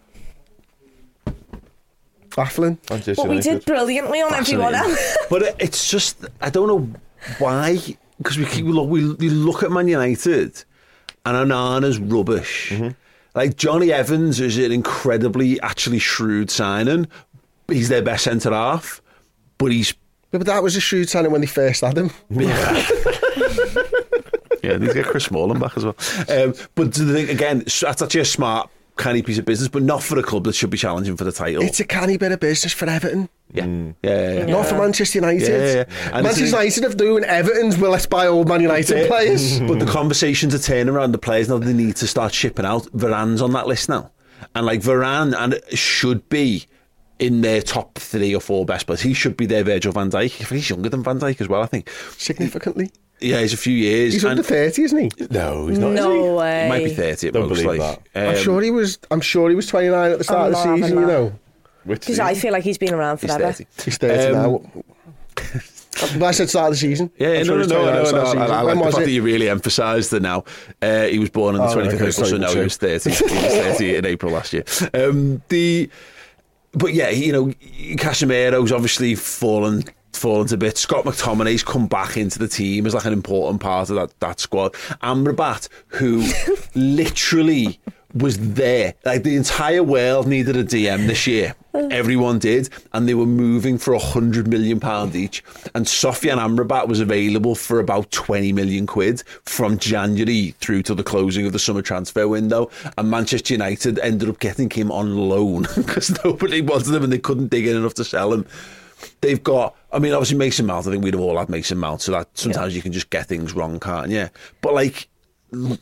Baffling. Manchester But we United. did brilliantly on everyone Fascinating. else. But it- it's just, I don't know why, because we keep look, we, we look at Man United and Onana's rubbish. Mm-hmm. Like Johnny Evans is an incredibly actually shrewd signing. He's their best centre half, but he's Yeah, but that was a shrewd signing when they first had him. yeah. Yeah, they get Chris Smalling back as well. Um, but the thing, again, that's actually a smart, canny piece of business, but not for a club that should be challenging for the title. It's a canny bit of business for Everton. yeah. Yeah, yeah, yeah. Not for Manchester United. Yeah, yeah, yeah. And Manchester it's- United have doing Everton's, well, let's buy all Man United players. But the conversations are turning around the players now. They need to start shipping out. Varane's on that list now, and like Varane, and it should be in their top three or four best players. He should be their Virgil van Dijk. He's younger than Van Dijk as well, I think. Significantly. Yeah, he's a few years. He's under and thirty, isn't he? No, he's not. is he? No way. he might be thirty. At Don't most, believe like. that. I'm Um, sure he was. I'm sure he was twenty-nine at the start I'm of the not having season. You that. know, Which Because season? I feel like he's been around He's forever. thirty. he's thirty Um, now. But I said start of the season. Yeah, I'm no, sure no, he's no, twenty-nine no, at the no. start of the I, I season. like When the was fact it? that you really emphasised the now. Uh, he was born on the Oh, twenty-fifth okay, of April, so sorry, no, he sorry. was thirty. He was thirty in April last year. Um, the, but yeah, you know, Casemiro's obviously fallen fallen to bits. Scott McTominay's come back into the team as like an important part of that, that squad. Amrabat, who literally was there. Like the entire world needed a D M this year. Everyone did, and they were moving for a hundred million pound each. And Sofian Amrabat was available for about twenty million quid from January through to the closing of the summer transfer window. And Manchester United ended up getting him on loan because nobody wanted him and they couldn't dig in enough to sell him. They've got, I mean, obviously Mason Mount. I think we'd have all had Mason Mount, so that sometimes you can just get things wrong, can't you? But like,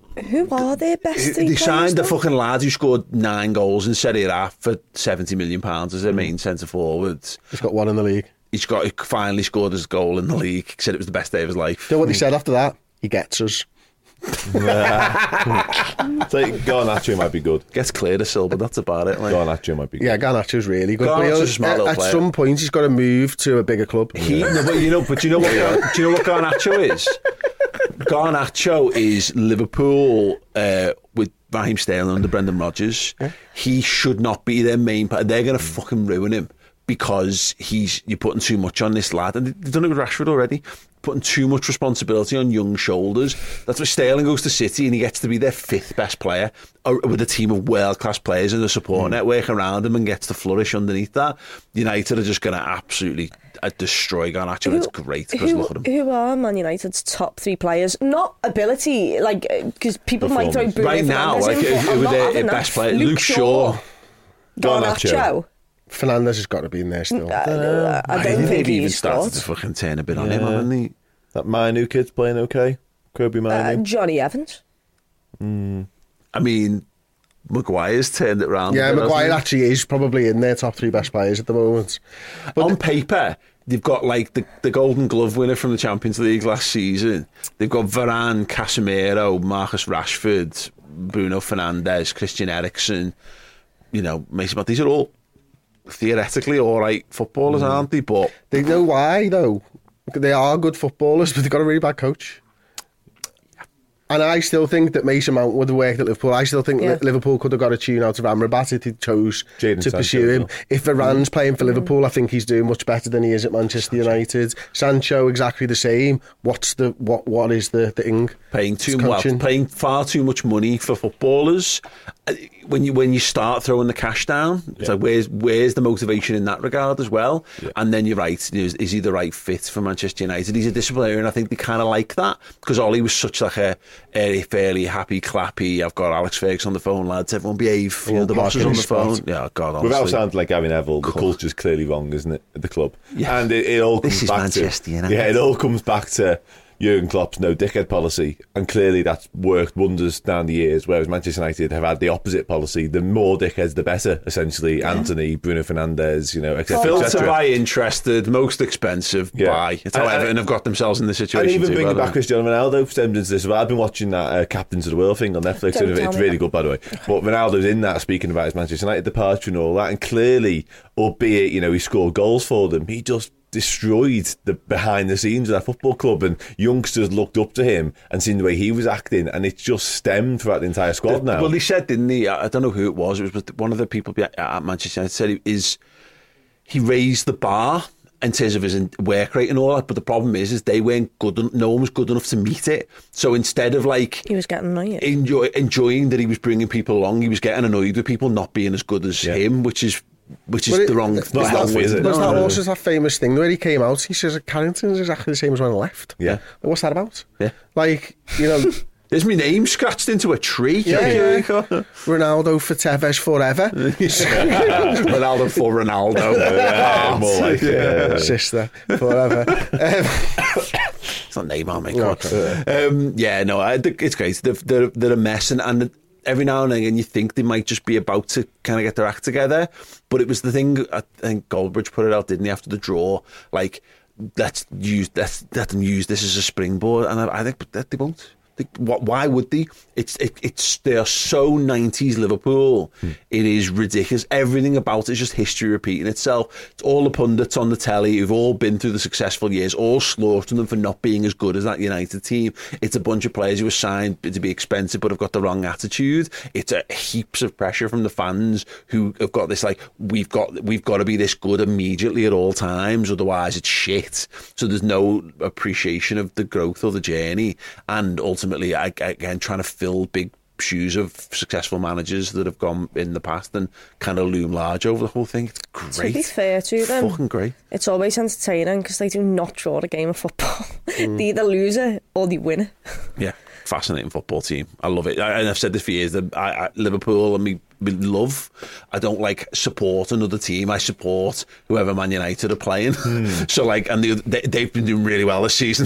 Who are their best three They players, signed the though? fucking lad who scored nine goals in Serie A for seventy million pounds as their main centre forward. He's got one in the league. He's got he finally scored his goal in the league. He said it was the best day of his life. You know what they said after that? He gets us. So Garnacho might be good. Gets cleared of silver, that's about it. Like. Garnacho might be good. Yeah, Garnacho's really good. Garnacho's But he- a smart at, little at player. some point, he's got to move to a bigger club. He, no, but you know, but you know what? Do you know what Garnacho is? Garnacho is Liverpool uh, with Raheem Sterling under Brendan Rodgers. Yeah. He should not be their main player. They're going to fucking ruin him because he's you're putting too much on this lad, and they've done it with Rashford already. Putting too much responsibility on young shoulders. That's why Sterling goes to City and he gets to be their fifth best player with a team of world-class players and a support mm. network around him and gets to flourish underneath that. United are just going to absolutely uh, destroy Garnacho. It's great because look at him. Who are Man United's top three players? Not ability, like, because people might throw Bruno right now, Fernandes like, in, but I'm with not their having best that. player, Luke, Luke Shaw, Shaw. Garnacho. Garnacho. Fernandes has got to be in there still. Uh, uh, I I don't think think they've even he's started scored. to fucking turn a bit on Yeah. him, haven't they? That Manu kid's playing okay. Kobe Uh, Manu. Johnny Evans. Mm. I mean, Maguire's turned it round. Yeah, a bit, Maguire hasn't actually is probably in their top three best players at the moment. But on paper, they've got like the, the Golden Glove winner from the Champions League last season. They've got Varane, Casemiro, Marcus Rashford, Bruno Fernandes, Christian Eriksen. You know, Mason Mount. These are all theoretically all right footballers, mm. aren't they? But they know why though. They are good footballers, but they've got a really bad coach. And I still think that Mason Mount would have worked at Liverpool. I still think Yeah. that Liverpool could have got a tune out of Amrabat if he chose Jadon to Sancho pursue him. as well. If Varane's playing for Liverpool, I think he's doing much better than he is at Manchester United. Sancho, exactly the same. What's the what? What is the thing? paying too It's well, coaching. paying far too much money for footballers. Uh, When you when you start throwing the cash down, it's Yeah. like where's where's the motivation in that regard as well? Yeah. And then you're right, you know, is, is he the right fit for Manchester United? He's a disciplinarian. I think they kind of like that because Ollie was such like a, a fairly happy, clappy. I've got Alex Ferguson on the phone, lads. Everyone behave. You know, the boss is on the phone. spot. Yeah, God, honestly. Without sounding like Gary Neville, the culture's clearly wrong, isn't it, at the club? Yeah. And it, it all comes This is back Manchester to United. yeah, it all comes back to Jurgen Klopp's no dickhead policy, and clearly that's worked wonders down the years. Whereas Manchester United have had the opposite policy: the more dickheads, the better. Essentially, yeah. Anthony, Bruno Fernandes, you know, et cetera, et Filter cetera. by interested, most expensive Yeah. buy. It's how And- Everton have got themselves in this situation. And even too, bringing by the back way. Cristiano Ronaldo for stems into this. Well, I've been watching that uh, Captains of the World thing on Netflix. Don't and tell it's me really that. good, by the way. But Ronaldo's in that, speaking about his Manchester United departure and all that. And clearly, albeit, you know, he scored goals for them, he just destroyed the behind the scenes of that football club, and youngsters looked up to him and seen the way he was acting, and it's just stemmed throughout the entire squad now. Well, they said, didn't they? I don't know who it was. It was one of the people at Manchester United said it is he raised the bar in terms of his work rate and all that. But the problem is, is they weren't good. No one was good enough to meet it. So instead of like He was getting annoyed. enjoy, enjoying that he was bringing people along, he was getting annoyed with people not being as good as Yeah. him, which is which is But it- the wrong. was the not wrong healthy, way is to it? do Was it. that also that famous thing where he came out? He says Carrington's exactly the same as when I left. Yeah. What's that about? Yeah. Like, you know, There's my name scratched into a tree. Yeah, Okay. Ronaldo for Tevez forever. Ronaldo for Ronaldo. Yeah, more like yeah. Sister forever. Um, It's not Neymar, mate. No, Come on. Um, yeah, no, I think it's great. They're, they're, they're a mess, and, and every now and again you think they might just be about to kind of get their act together. But it was the thing, I think Goldbridge put it out, didn't he, after the draw? Like, let's use, let's let them use this as a springboard. And I, I think that they won't. They, wh- why would they? It's it, it's they are so nineties Liverpool. Hmm. It is ridiculous. Everything about it is just history repeating itself. It's all the pundits on the telly who've all been through the successful years, all slaughtering them for not being as good as that United team. It's a bunch of players who were signed to be expensive but have got the wrong attitude. It's a heaps of pressure from the fans who have got this like we've got we've got to be this good immediately at all times, otherwise it's shit. So there's no appreciation of the growth or the journey, and ultimately I, again trying to fill big shoes of successful managers that have gone in the past and kind of loom large over the whole thing. It's great. To be fair to them, fucking great. It's always entertaining because they do not draw a game of football. Mm. They either lose it or they win it. Yeah, fascinating football team. I love it. I, and I've said this for years. That I, I, Liverpool and me love. I don't like support another team. I support whoever Man United are playing. Mm. So like, and they, they've been doing really well this season.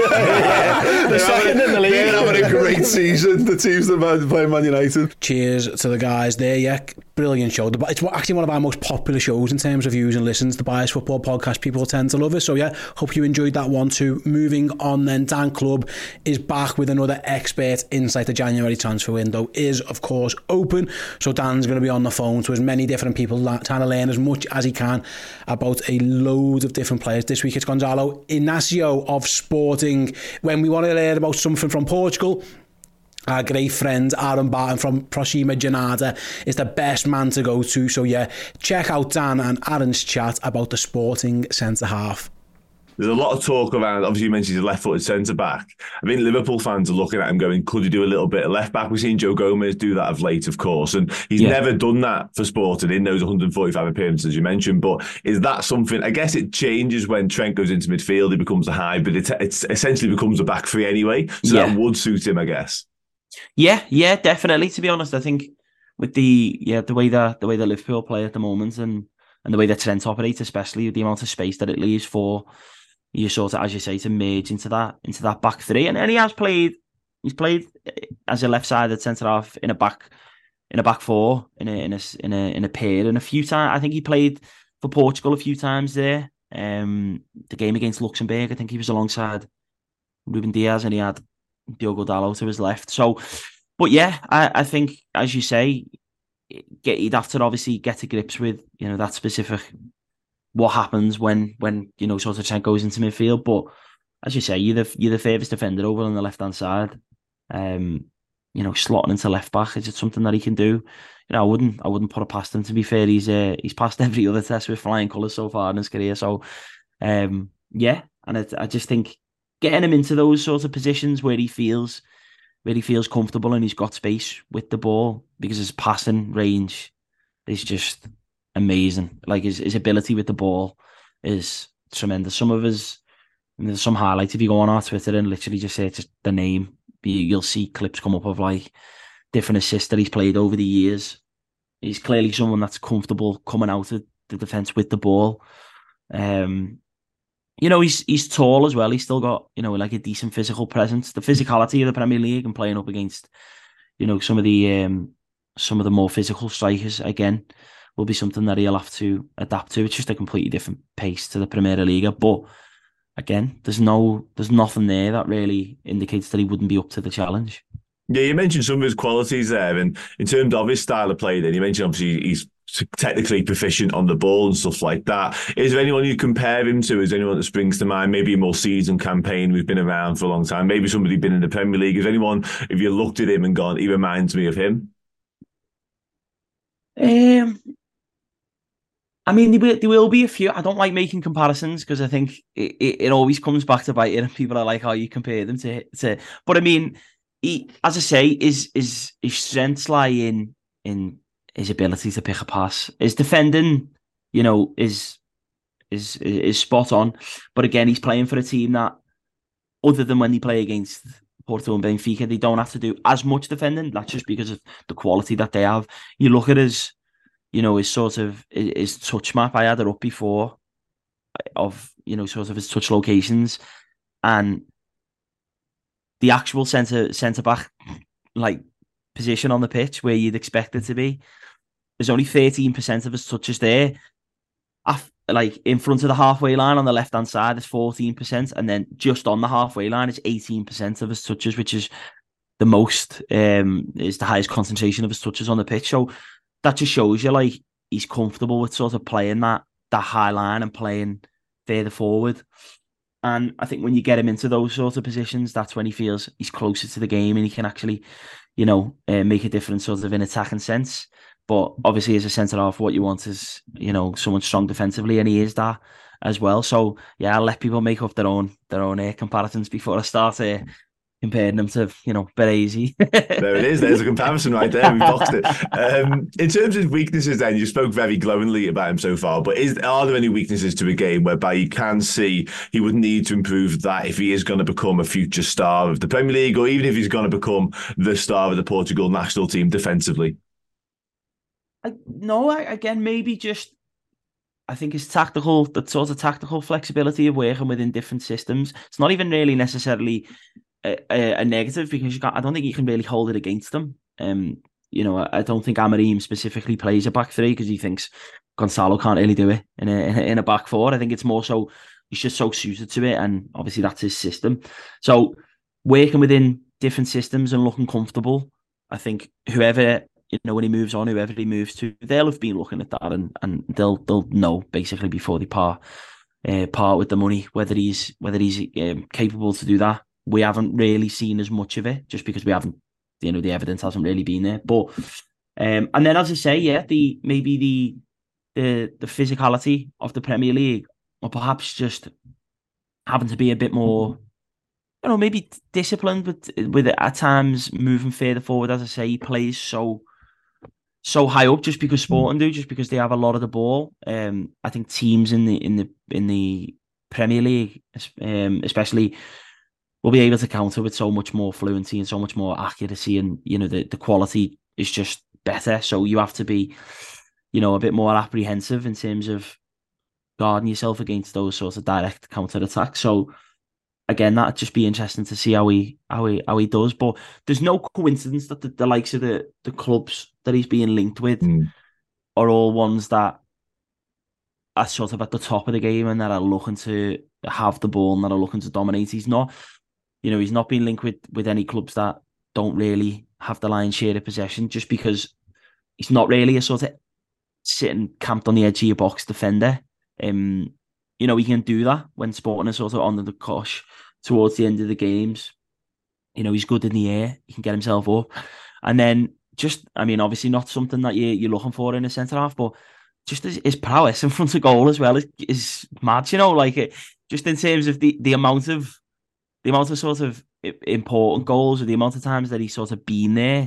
yeah. They're second in the league. They're having a great season. The teams that are playing Man United. Cheers to the guys there. Yeah, brilliant show. It's actually one of our most popular shows in terms of views and listens. The Bias Football Podcast. People tend to love it. So yeah, hope you enjoyed that one too. Moving on then, Dan Club is back with another expert insight. The January transfer window is of course open. So Dan's going to be on the phone to as many different people, trying to learn as much as he can about a load of different players. This week it's Gonzalo Inacio of Sporting. When we want to learn about something from Portugal, our great friend Aaron Barton from Proxima Granada is the best man to go to. So yeah, check out Dan and Aaron's chat about the Sporting centre-half. There's a lot of talk around, obviously you mentioned he's a left-footed centre-back. I mean, Liverpool fans are looking at him going, could he do a little bit of left-back? We've seen Joe Gomez do that of late, of course, and he's yeah. never done that for Sporting in those one hundred forty-five appearances you mentioned. But is that something, I guess it changes when Trent goes into midfield, he becomes a hybrid, it, it essentially becomes a back three anyway, so yeah. that would suit him, I guess. Yeah, yeah, definitely, to be honest. I think with the yeah the way that the way that Liverpool play at the moment and, and the way that Trent operates, especially with the amount of space that it leaves for you sort of, as you say, to merge into that into that back three, and, and he has played. He's played as a left-sided centre half in a back in a back four in a in a in a in a pair, and a few times. I think he played for Portugal a few times there. Um, the game against Luxembourg, I think he was alongside Ruben Diaz, and he had Diogo Dalot to his left. So, but yeah, I, I think as you say, get you'd have to obviously get to grips with you know that specific. What happens when, when you know, sort of Trent goes into midfield. But as you say, you're the, you're the favourite defender over on the left-hand side. Um, you know, slotting into left-back, is it something that he can do? You know, I wouldn't I wouldn't put it past him, to be fair. He's uh, he's passed every other test with flying colours so far in his career. So, um, yeah, and it, I just think getting him into those sorts of positions where he feels where he feels comfortable and he's got space with the ball, because his passing range is just amazing. Like his, his ability with the ball is tremendous. Some of his, and there's some highlights if you go on our Twitter and literally just say just the name, you'll see clips come up of like different assists that he's played over the years. He's clearly someone that's comfortable coming out of the defence with the ball. Um, you know, he's he's tall as well. He's still got, you know, like a decent physical presence. The physicality of the Premier League and playing up against, you know, some of the um, some of the more physical strikers again will be something that he'll have to adapt to. It's just a completely different pace to the Primera Liga. But again, there's no, there's nothing there that really indicates that he wouldn't be up to the challenge. Yeah, you mentioned some of his qualities there, and in terms of his style of play, then you mentioned obviously he's technically proficient on the ball and stuff like that. Is there anyone you compare him to? Is there anyone that springs to mind? Maybe a more seasoned campaign who's been around for a long time. Maybe somebody been in the Premier League. Is anyone, if you looked at him and gone, he reminds me of him? Um. I mean, there will, there will be a few. I don't like making comparisons because I think it, it, it always comes back to bite it, and people are like, "How you compare them to?" to but I mean, he, as I say, his his his strengths lie in in his ability to pick a pass. His defending, you know, is is is spot on. But again, he's playing for a team that, other than when they play against Porto and Benfica, they don't have to do as much defending. That's just because of the quality that they have. You look at his. You know, his sort of his touch map. I had it up before of, you know, sort of his touch locations, and the actual centre centre back like position on the pitch where you'd expect it to be. There's only thirteen percent of his touches there. After, like in front of the halfway line on the left hand side, is fourteen percent, and then just on the halfway line, it's eighteen percent of his touches, which is the most. Um, is the highest concentration of his touches on the pitch. So. That just shows you, like, he's comfortable with sort of playing that that high line and playing further forward. And I think when you get him into those sort of positions, that's when he feels he's closer to the game and he can actually, you know, uh, make a difference sort of in attacking sense. But obviously, as a centre half, what you want is, you know, someone strong defensively, and he is that as well. So yeah, I'll let people make up their own their own uh, comparisons before I start uh, comparing them to, you know, Berezi. There it is. There's a comparison right there. We boxed it. Um, in terms of weaknesses, then, you spoke very glowingly about him so far, but is are there any weaknesses to a game whereby you can see he would need to improve that if he is going to become a future star of the Premier League, or even if he's going to become the star of the Portugal national team defensively? I, no, I, again, maybe just, I think it's tactical, that sort of tactical flexibility of working within different systems. It's not even really necessarily a, a, a negative, because you can't, I don't think you can really hold it against them. Um, you know, I, I don't think Amorim specifically plays a back three because he thinks Gonzalo can't really do it in a, in a in a back four. I think it's more so he's just so suited to it, and obviously that's his system. So working within different systems and looking comfortable, I think whoever, you know, when he moves on, whoever he moves to, they'll have been looking at that, and, and they'll they'll know basically before they part uh, part with the money whether he's whether he's um, capable to do that. We haven't really seen as much of it just because we haven't, you know, the evidence hasn't really been there. But um, and then as I say, yeah, the maybe the the the physicality of the Premier League, or perhaps just having to be a bit more, you know, maybe disciplined with with it at times, moving further forward. As I say, he plays so so high up just because Sporting do, just because they have a lot of the ball. Um, I think teams in the in the in the Premier League, um, especially, will be able to counter with so much more fluency and so much more accuracy, and you know the the quality is just better. So you have to be, you know, a bit more apprehensive in terms of guarding yourself against those sorts of direct counter attacks. So again, that'd just be interesting to see how he how he how he does. But there's no coincidence that the, the likes of the the clubs that he's being linked with mm. are all ones that are sort of at the top of the game and that are looking to have the ball and that are looking to dominate. He's not, you know, he's not being linked with with any clubs that don't really have the lion's share of possession, just because he's not really a sort of sitting camped on the edge of your box defender. Um, you know, he can do that when Sporting is sort of on the cosh towards the end of the games. You know, he's good in the air. He can get himself up. And then just, I mean, obviously not something that you, you're looking for in a centre-half, but just his, his prowess in front of goal as well is, is mad, you know, like it, just in terms of the, the amount of, the amount of sort of important goals, or the amount of times that he's sort of been there.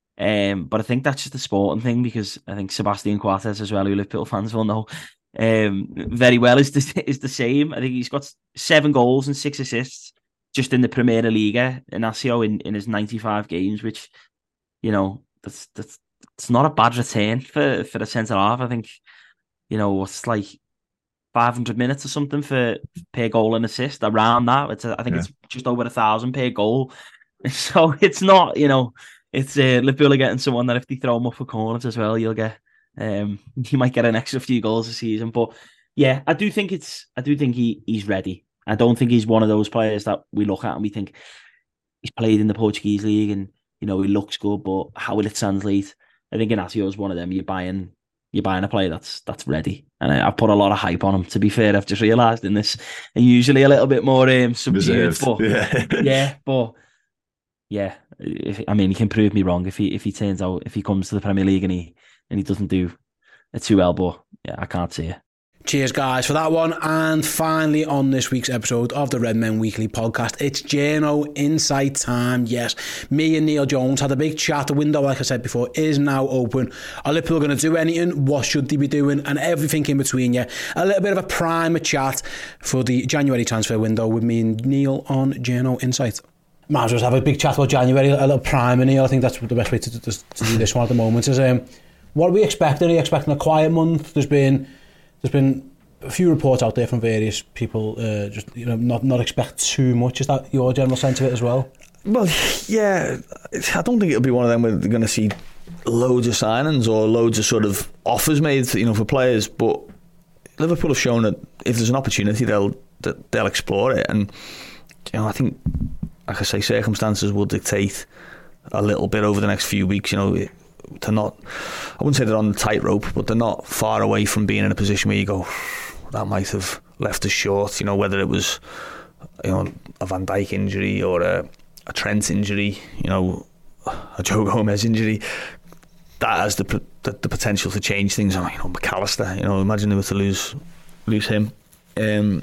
Um, but I think that's just a Sporting thing, because I think Sebastian Coates as well, who Liverpool fans will know um, very well, is the, is the same. I think he's got seven goals and six assists just in the Primera Liga, Inacio, in, in his ninety-five games, which, you know, that's that's it's not a bad return for, for a centre-half. I think, you know, it's like five hundred minutes or something for per goal and assist, around that. It's a, I think yeah. it's just over a thousand per goal. So it's not, you know, it's uh, Liverpool are getting someone that if they throw him up for corners as well, you'll get, um, you might get an extra few goals a season. But yeah, I do think it's, I do think he he's ready. I don't think he's one of those players that we look at and we think he's played in the Portuguese league and, you know, he looks good, but how will it translate? I think Inacio is one of them. You're buying, you're buying a player that's that's ready, and I, I've put a lot of hype on him. To be fair, I've just realised in this, and usually a little bit more um, subdued, but yeah. yeah, but yeah, if, I mean, he can prove me wrong if he if he turns out if he comes to the Premier League and he and he doesn't do it too well, but yeah, I can't see it. Cheers, guys, for that one. And finally, on this week's episode of the Red Men Weekly podcast, it's Journo Insight time. Yes, me and Neil Jones had a big chat. The window, like I said before, is now open. Are Liverpool going to do anything? What should they be doing? And everything in between, yeah. A little bit of a primer chat for the January transfer window with me and Neil on Journo Insight. Might as well have a big chat about January, a little primer, Neil. I think that's the best way to, to, to do this one at the moment. Is um, what are we expecting? Are we expecting a quiet month? There's been... There's been a few reports out there from various people, uh, just you know, not not expect too much. Is that your general sense of it as well? Well, yeah, I don't think it'll be one of them where they're going to see loads of signings or loads of sort of offers made, you know, for players. But Liverpool have shown that if there's an opportunity, they'll they'll explore it. And you know, I think, like I say, circumstances will dictate a little bit over the next few weeks. You know. It, They're not, I wouldn't say they're on the tightrope, but they're not far away from being in a position where you go, that might have left us short. You know, whether it was, you know, a Van Dijk injury or a, a Trent injury, you know, a Joe Gomez injury, that has the, the the potential to change things. I mean, you know, McAllister, you know, imagine they were to lose lose him um,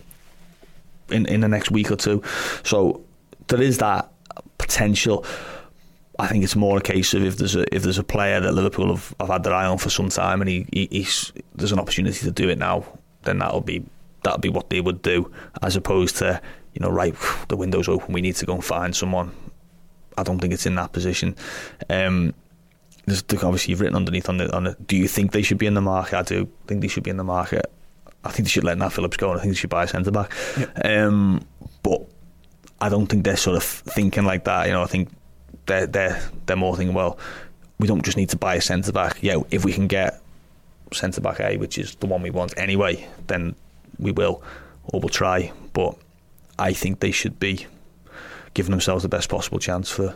in in the next week or two. So there is that potential. I think it's more a case of if there's a if there's a player that Liverpool have, have had their eye on for some time and he, he he's, there's an opportunity to do it now, then that'll be that'll be what they would do, as opposed to, you know, right, the window's open, we need to go and find someone. I don't think it's in that position. Um, there's obviously you've written underneath on the on it. Do you think they should be in the market? I do think they should be in the market. I think they should let Nat Phillips go, and I think they should buy a centre back. Yeah. Um, but I don't think they're sort of thinking like that. You know, I think they're they're they're more thinking, well, we don't just need to buy a centre back. Yeah, if we can get centre back A, which is the one we want anyway, then we will, or we'll try. But I think they should be giving themselves the best possible chance for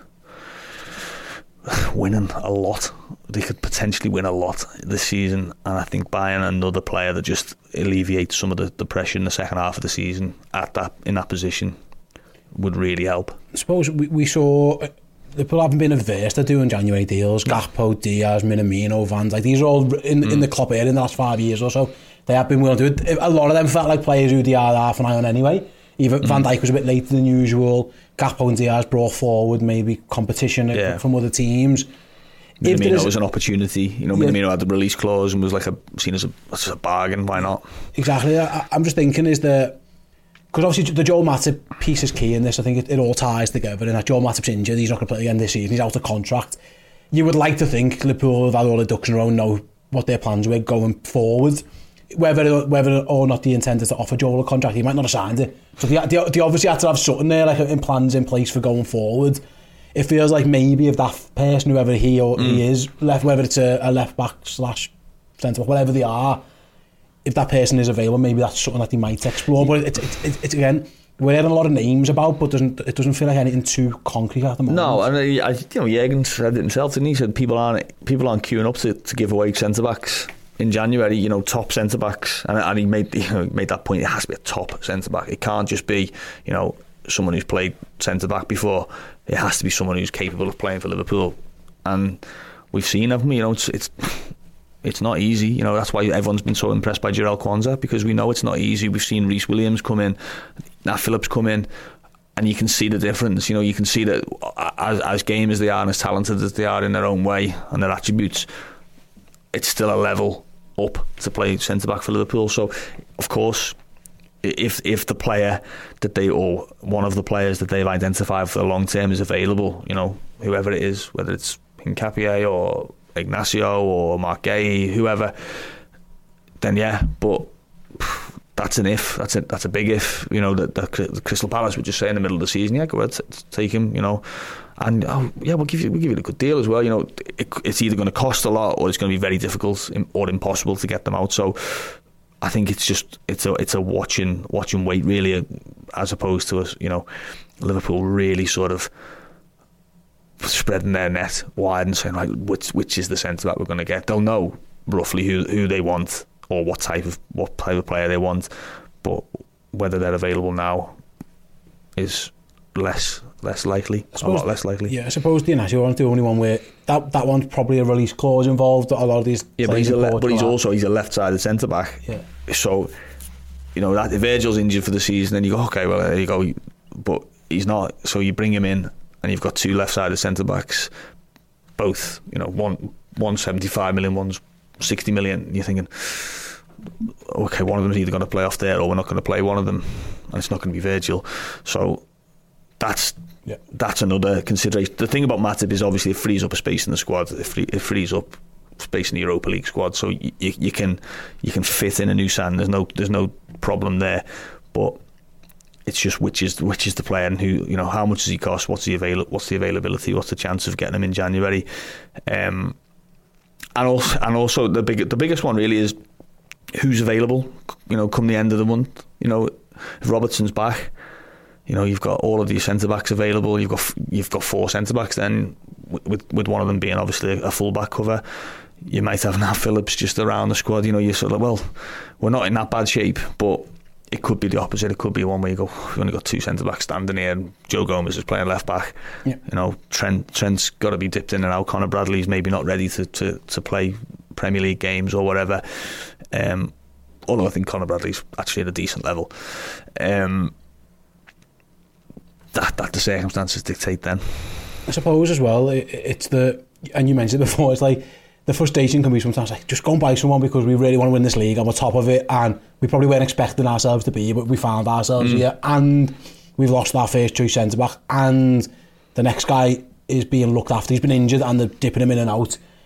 winning a lot. They could potentially win a lot this season, and I think buying another player that just alleviates some of the, the pressure in the second half of the season at that in that position would really help. I suppose we, we saw the people haven't been averse to doing January deals. Gakpo, Diaz, Minamino, Van Dijk, these are all in, mm. in the club area in the last five years or so. They have been willing to do it. A lot of them felt like players who they had half an eye on anyway. Even mm. Van Dijk was a bit later than usual. Gakpo and Diaz brought forward maybe competition yeah. from other teams. Minamino was an opportunity. You know, yeah. Minamino had the release clause and was like a seen as a, as a bargain. Why not? Exactly. I, I'm just thinking is that because obviously the Joel Matip piece is key in this. I think it, it all ties together. And that Joel Matip's injured. He's not going to play again this season. He's out of contract. You would like to think Liverpool have had all the ducks in a row and know what their plans were going forward. Whether whether or not the intent is to offer Joel a contract, he might not have signed it. So they, they, they obviously had to have something there, like in plans in place for going forward. It feels like maybe if that person, whoever he or mm. he is, left, whether it's a, a left back slash centre back, whatever they are, if that person is available, maybe that's something that they might explore. But it's it's, it's, it's again, we're hearing a lot of names about, but doesn't it doesn't feel like anything too concrete at the moment. No, and I, you know, Jürgen said it himself, didn't he? He said people aren't people aren't queuing up to, to give away centre backs in January, you know, top centre backs, and, and he made you know, made that point. It has to be a top centre back. It can't just be, you know, someone who's played centre back before. It has to be someone who's capable of playing for Liverpool, and we've seen them. You know, it's it's it's not easy. You know, that's why everyone's been so impressed by Jarell Kwanzaa, because we know it's not easy. We've seen Reece Williams come in, Nat Phillips come in, and you can see the difference. You know, you can see that as as game as they are and as talented as they are in their own way and their attributes, it's still a level up to play centre back for Liverpool. So, of course, if if the player that they or one of the players that they've identified for the long term is available, you know, whoever it is, whether it's Hincapié or Ignacio or Mark Gay, whoever, then yeah. But that's an if. That's a that's a big if. You know, that the, the Crystal Palace would just say in the middle of the season, yeah, go ahead, t- take him. You know. And oh yeah, we'll give you we'll give you a good deal as well. You know, it, it's either going to cost a lot or it's going to be very difficult or impossible to get them out. So I think it's just it's a it's a watching watching wait really, as opposed to us. You know, Liverpool really sort of spreading their net wide and saying like which which is the centre back we're going to get. They'll know roughly who who they want or what type of what type of player they want, but whether they're available now is less. Less likely, suppose, a lot less likely. Yeah, I suppose the Ignacio one's the only one where that, that one's probably a release clause involved. A lot of these, yeah, but he's a le- but he's also he's a left-sided centre back. Yeah. So, you know, that if Virgil's injured for the season, then you go, okay, well there you go. But he's not. So you bring him in, and you've got two left-sided centre backs, both, you know, one one seventy-five million, one's sixty million. And you're thinking, okay, one of them's either going to play off there, or we're not going to play one of them, and it's not going to be Virgil. So that's. Yeah. That's another consideration. The thing about Matip is obviously it frees up a space in the squad. It, free, it frees up space in the Europa League squad, so you, you, you can you can fit in a new sign. There's no there's no problem there, but it's just which is which is the player and who, you know, how much does he cost? What's the avail What's the availability? What's the chance of getting him in January? Um, and also and also the big the biggest one really is who's available. You know, come the end of the month. You know, if Robertson's back. You know, you've got all of these centre backs available. You've got you've got four centre backs. Then, with with one of them being obviously a full back cover, you might have Nat Phillips just around the squad. You know, you're sort of well, we're not in that bad shape, but it could be the opposite. It could be one where you go, we've only got two centre backs standing here, and Joe Gomez is playing left back. Yeah. You know, Trent Trent's got to be dipped in and out. Conor Bradley's maybe not ready to to, to play Premier League games or whatever. Um, although I think Conor Bradley's actually at a decent level. Um, That, that the circumstances dictate then. I suppose as well, it, it's the, and you mentioned it before, it's like the frustration can be sometimes like, just go and buy someone because we really want to win this league and we're top of it, and we probably weren't expecting ourselves to be, but we found ourselves mm. here, and we've lost our first choice centre back, and the next guy is being looked after. He's been injured and they're dipping him in and out.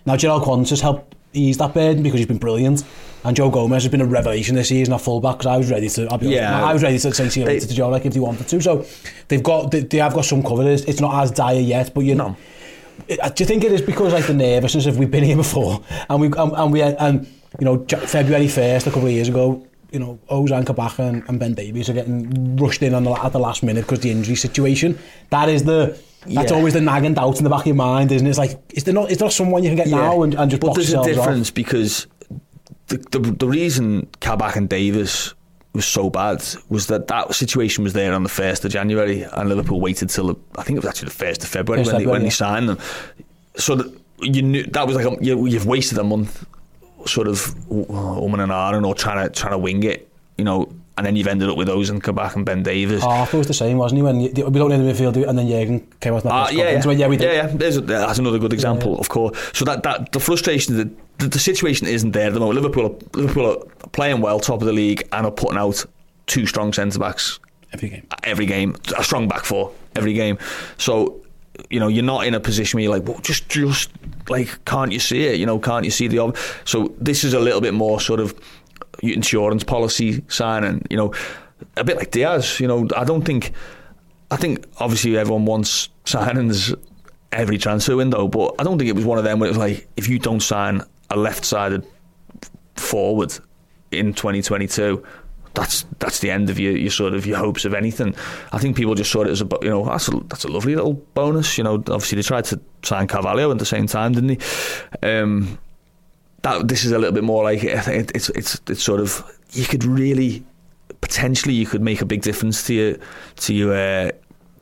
Now, Jarell Quansah has helped ease that burden because he's been brilliant. And Joe Gomez has been a revelation this season at fullback because I was ready to, I'll be yeah, honest, I was ready to say see you later to Joe, like if they wanted to. So they've got, they, they have got some cover. It's, it's not as dire yet, but you know, it, do you think it is because like the nervousness of we've been here before and we and, and we and you know February first a couple of years ago, you know Ozan Kabak and, and Ben Davies are getting rushed in on the, at the last minute because the injury situation. That is the. That's yeah. always the nagging doubt in the back of your mind, isn't it? It's like, is there not, is there someone you can get yeah. now and, and just but box there's a difference off? Because the, the the reason Kabak and Davies was so bad was that that situation was there on the first of January and Liverpool waited till the, I think it was actually the first of February first when, February, they, when yeah. they signed them. So that you knew that was like a, you, you've wasted a month, sort of umming and ahhing or trying to trying to wing it, you know. And then you've ended up with Ozan Kabak and Ben Davies. Arthur was the same, wasn't he? When you, we don't need the midfield, and then Jürgen came out. Uh, yeah, yeah. So, yeah, we did. yeah, yeah. There's a, that's another good example, yeah. of course. So that, that the frustration, the, the, the situation isn't there at the moment. Liverpool, are, Liverpool are playing well, top of the league, and are putting out two strong centre backs every game. Every game, a strong back four every game. So you know you're not in a position where you're like, well, just, just like, can't you see it? You know, can't you see the ob-? So this is a little bit more sort of insurance policy signing. You know. A bit like Diaz, you know. I don't think. I think obviously everyone wants signings every transfer window, but I don't think it was one of them where it was like, if you don't sign a left-sided forward in twenty twenty-two, that's that's the end of your, your sort of your hopes of anything. I think people just saw it as a, you know, that's a that's a lovely little bonus. You know, obviously they tried to sign Carvalho at the same time, didn't they? Um, that this is a little bit more like it, it's it's it's sort of, you could really. Potentially, you could make a big difference to your to your uh,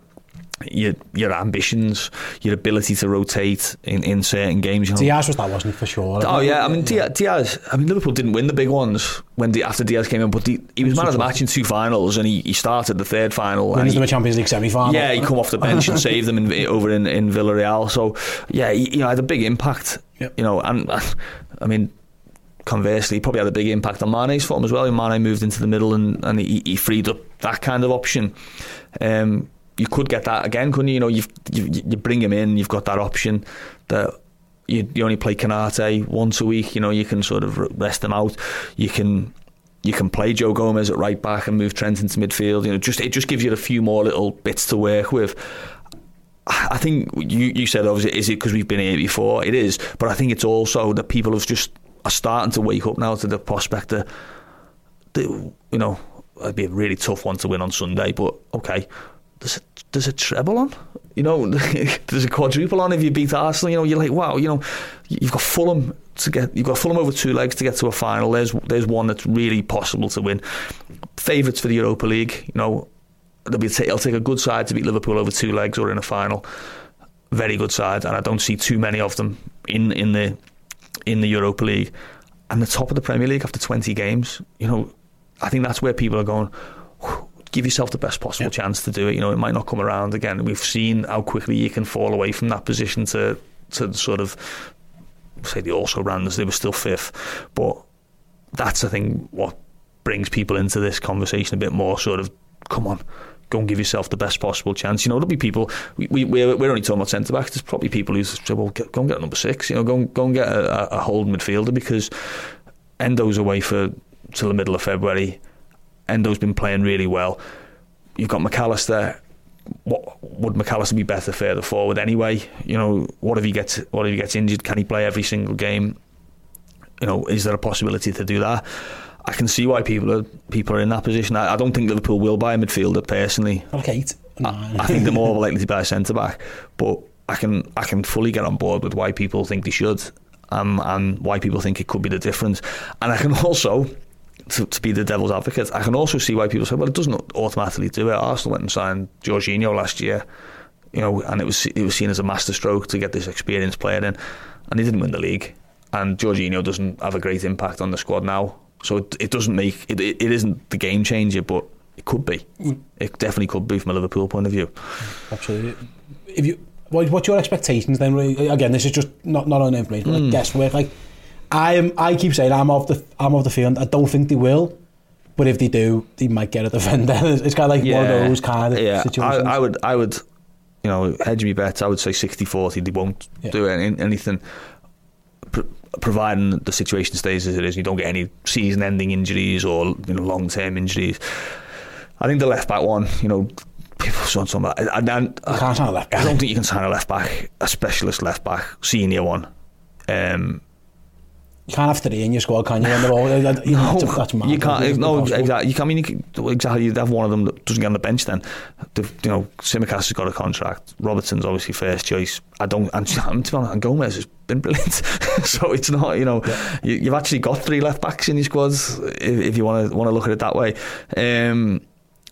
your your ambitions, your ability to rotate in, in certain games. You know. Diaz was that, wasn't he, for sure? Oh yeah, I mean Diaz, Diaz. I mean Liverpool didn't win the big ones when the, after Diaz came in, but the, he was man of the match in two finals, and he, he started the third final. Wins them a Champions League semi-final. Yeah, he come off the bench and saved them in, over in, in Villarreal. So yeah, he, you know, had a big impact. Yep. You know, and I mean. Conversely, he probably had a big impact on Mane's form as well. Mane moved into the middle and, and he, he freed up that kind of option. Um, you could get that again, couldn't you? You know, you've, you you bring him in, you've got that option that you, you only play Konate once a week. You know, you can sort of rest them out. You can you can play Joe Gomez at right back and move Trent into midfield. You know, just it just gives you a few more little bits to work with. I think you you said obviously, is it because we've been here before? It is, but I think it's also that people have just. Are starting to wake up now to the prospect that, that you know, it'd be a really tough one to win on Sunday, but okay, there's a, there's a treble on, you know, there's a quadruple on if you beat Arsenal. You know, you're like, wow, you know, you've got Fulham to get, you've got Fulham over two legs to get to a final. There's there's one that's really possible to win. Favourites for the Europa League, you know, it'll, be, it'll take a good side to beat Liverpool over two legs or in a final. Very good side, and I don't see too many of them in in the. in the Europa League, and the top of the Premier League after twenty games. You know, I think that's where people are going, give yourself the best possible yep. chance to do it. You know, it might not come around again. We've seen how quickly you can fall away from that position to to sort of, say they also ran as they were still fifth, but that's I think what brings people into this conversation a bit more, sort of, come on, go and give yourself the best possible chance. You know, there'll be people, we, we, we're, we're only talking about centre-backs, there's probably people who say, well, get, go and get a number six, you know, go and, go and get a, a holding midfielder, because Endo's away for till the middle of February. Endo's been playing really well. You've got McAllister. What, would McAllister be better further forward anyway? You know, what if he gets what if he gets injured? Can he play every single game? You know, is there a possibility to do that? I can see why people are people are in that position. I, I don't think Liverpool will buy a midfielder personally. Okay, I, I think they're more likely to buy a centre back, but I can I can fully get on board with why people think they should, um, and why people think it could be the difference. And I can also, to, to be the devil's advocate, I can also see why people say, well, it doesn't automatically do it. Arsenal went and signed Jorginho last year, you know, and it was it was seen as a masterstroke to get this experienced player in, and he didn't win the league. And Jorginho doesn't have a great impact on the squad now. So it, it doesn't make it, it. It isn't the game changer, but it could be. Mm. It definitely could be from a Liverpool point of view. Absolutely. If you, what, what's your expectations then? Again, this is just not not on information, but mm. like guesswork. Like I am, I keep saying I'm of the I'm of the feeling I don't think they will, but if they do, they might get a defender. It's kind of like yeah. one of those kind of yeah. situations. I, I would, I would, you know, hedge me bets. I would say sixty forty. They won't yeah. do any, anything. pr- providing the situation stays as it is, you don't get any season-ending injuries or you know long-term injuries. I think the left-back one, you know, people saw something like that. I, I, I, you can't sign a left-back. I don't think you can sign a left-back, a specialist left-back, senior one. Um, You can't have three in your squad, can you? On the ball? You know, no, that's mad. you can't. No, exactly. You can't. I mean, you can, exactly. You'd have one of them that doesn't get on the bench. Then, the, you know, Tsimikas has got a contract. Robertson's obviously first choice. I don't. And, and to be honest, and Gomez has been brilliant. So it's not. You know, yeah. you, you've actually got three left backs in your squads if, if you want to want to look at it that way. Um,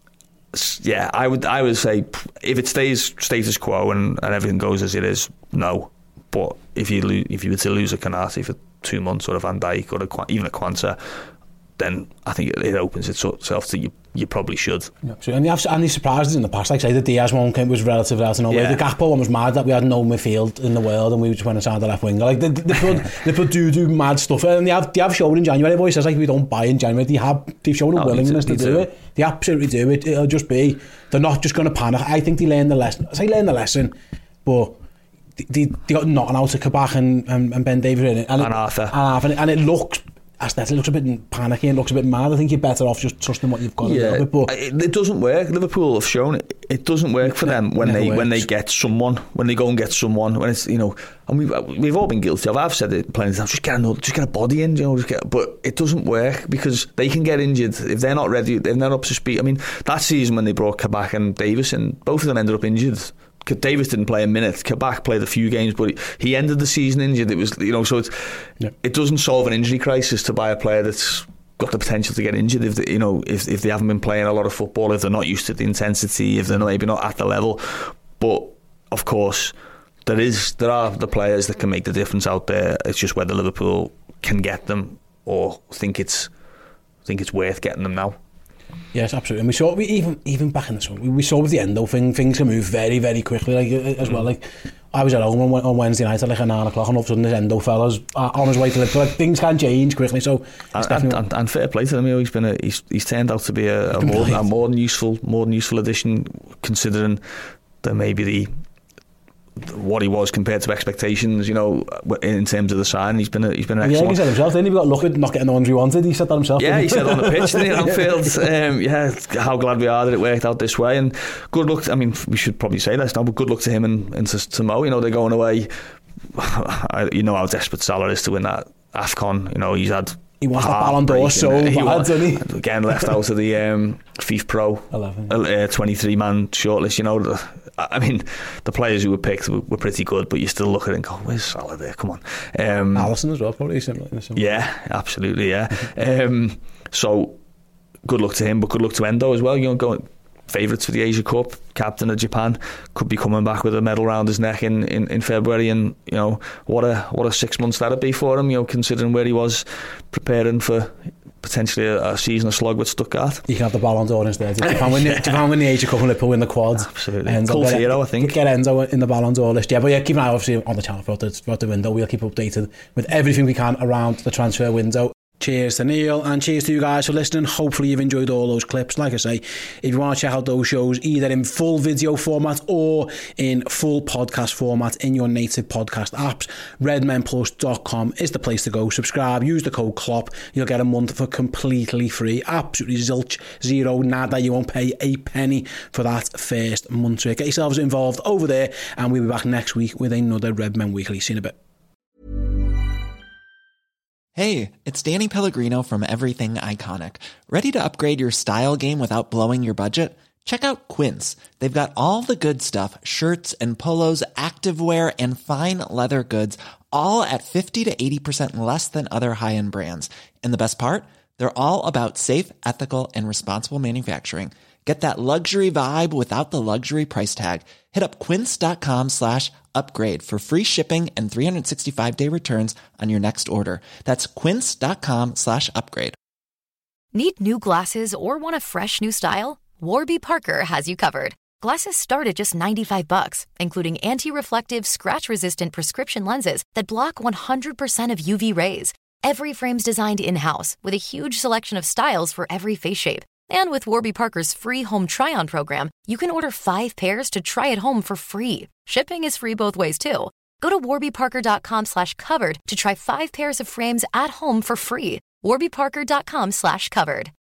yeah, I would. I would say if it stays status quo and, and everything goes as it is, no. But if you lo- if you were to lose a Konate for two months or a Van Dijk or a, even a Quansah, then I think it, it opens itself to you. You probably should. Yeah, and you have and these surprises in the past. Like I say, the Diaz one came, was relatively out of nowhere. Yeah. The Gakpo one was mad that we had no midfield in the world and we just went inside the left winger. Like they, they put they put do do mad stuff, and they have they have shown in January. Everybody says like we don't buy in January. They have they've shown a no, willingness to do, do it. They absolutely do it. It'll just be they're not just going to panic. I think they learned the lesson. I say learn the lesson, but. They, they got nothing out of Kabak and, and, and Ben Davies in it. And, and it, Arthur. And Arthur. And it looks, aesthetically, it looks a bit panicky, it looks a bit mad. I think you're better off just trusting what you've got yeah, a little bit. But it, it doesn't work. Liverpool have shown it. It doesn't work for them when they works. when they get someone, when they go and get someone, when it's, you know, and we've, we've all been guilty of, I've said it plenty of times, just get another, just get a body in, you know, just get, but it doesn't work because they can get injured if they're not ready, if they're not up to speed. I mean, that season when they brought Kabak and Davis in, both of them ended up injured. Davis didn't play a minute. Kabak played a few games, but he ended the season injured. It was, you know, so it's, yeah. it doesn't solve an injury crisis to buy a player that's got the potential to get injured if they, you know, if if they haven't been playing a lot of football, if they're not used to the intensity, if they're maybe not at the level. But of course, there is there are the players that can make the difference out there. It's just whether Liverpool can get them or think it's think it's worth getting them now. Yes, absolutely. And we saw we even even back in the summer, we, we saw with the Endo thing, things can move very, very quickly. Like as well, like I was at home on, on Wednesday night at like nine o'clock, and all of a sudden this Endo fella's on his way to Liverpool. Like, things can change quickly. So and, and, and, and fair play to him. You know, he's been a, he's he's turned out to be a, a more a more than useful more than useful addition, considering that maybe the. what he was compared to expectations, you know, in terms of the sign. He's been a, he's been an excellent. Yeah, he said himself, didn't he? We got lucky not getting the ones we wanted. He said that himself. Yeah, he? he said on the pitch, didn't he, at Anfield? Um, yeah, how glad we are that it worked out this way. And good luck. To, I mean, we should probably say this now, but good luck to him and, and to, to Mo. You know, they're going away. You know how desperate Salah is to win that AFCON. You know, he's had. He wants the Ballon d'Or so bad, doesn't he? Again, left out of the um, FIFA Pro eleven, uh, twenty-three man shortlist. You know, the, I mean, the players who were picked were, were pretty good, but you still look at it and go, "Where's Salah there? Come on." Um, Alisson as well, probably similar. similar yeah, absolutely, yeah. um, so, good luck to him, but good luck to Endo as well. You know, going favourites for the Asia Cup, captain of Japan, could be coming back with a medal round his neck in, in, in February, and you know what a what a six months that'd be for him. You know, considering where he was preparing for potentially a, a season of slog with Stuttgart. You can have the Ballon d'Or instead. Japan win the, Japan win the Asia Cup and Liverpool win the quads. Absolutely, Enzo, cult hero, I think. Get Enzo in the Ballon d'Or list. Yeah, but yeah, keep an eye obviously on the channel throughout the, throughout the window. We'll keep updated with everything we can around the transfer window. Cheers to Neil and cheers to you guys for listening. Hopefully you've enjoyed all those clips. Like I say, if you want to check out those shows either in full video format or in full podcast format in your native podcast apps, red men plus dot com is the place to go. Subscribe, use the code C L O P. You'll get a month for completely free. Absolutely zilch, zero, nada. You won't pay a penny for that first month. So get yourselves involved over there, and we'll be back next week with another Red Men Weekly. See you in a bit. Hey, it's Danny Pellegrino from Everything Iconic. Ready to upgrade your style game without blowing your budget? Check out Quince. They've got all the good stuff, shirts and polos, activewear, and fine leather goods, all at fifty to eighty percent less than other high-end brands. And the best part? They're all about safe, ethical, and responsible manufacturing. Get that luxury vibe without the luxury price tag. Hit up quince.com slash upgrade for free shipping and three sixty-five day returns on your next order. That's quince.com slash upgrade. Need new glasses or want a fresh new style? Warby Parker has you covered. Glasses start at just ninety-five bucks, including anti-reflective, scratch-resistant prescription lenses that block one hundred percent of U V rays. Every frame's designed in-house with a huge selection of styles for every face shape. And with Warby Parker's free home try-on program, you can order five pairs to try at home for free. Shipping is free both ways, too. Go to warbyparker.com slash covered to try five pairs of frames at home for free. warbyparker.com slash covered.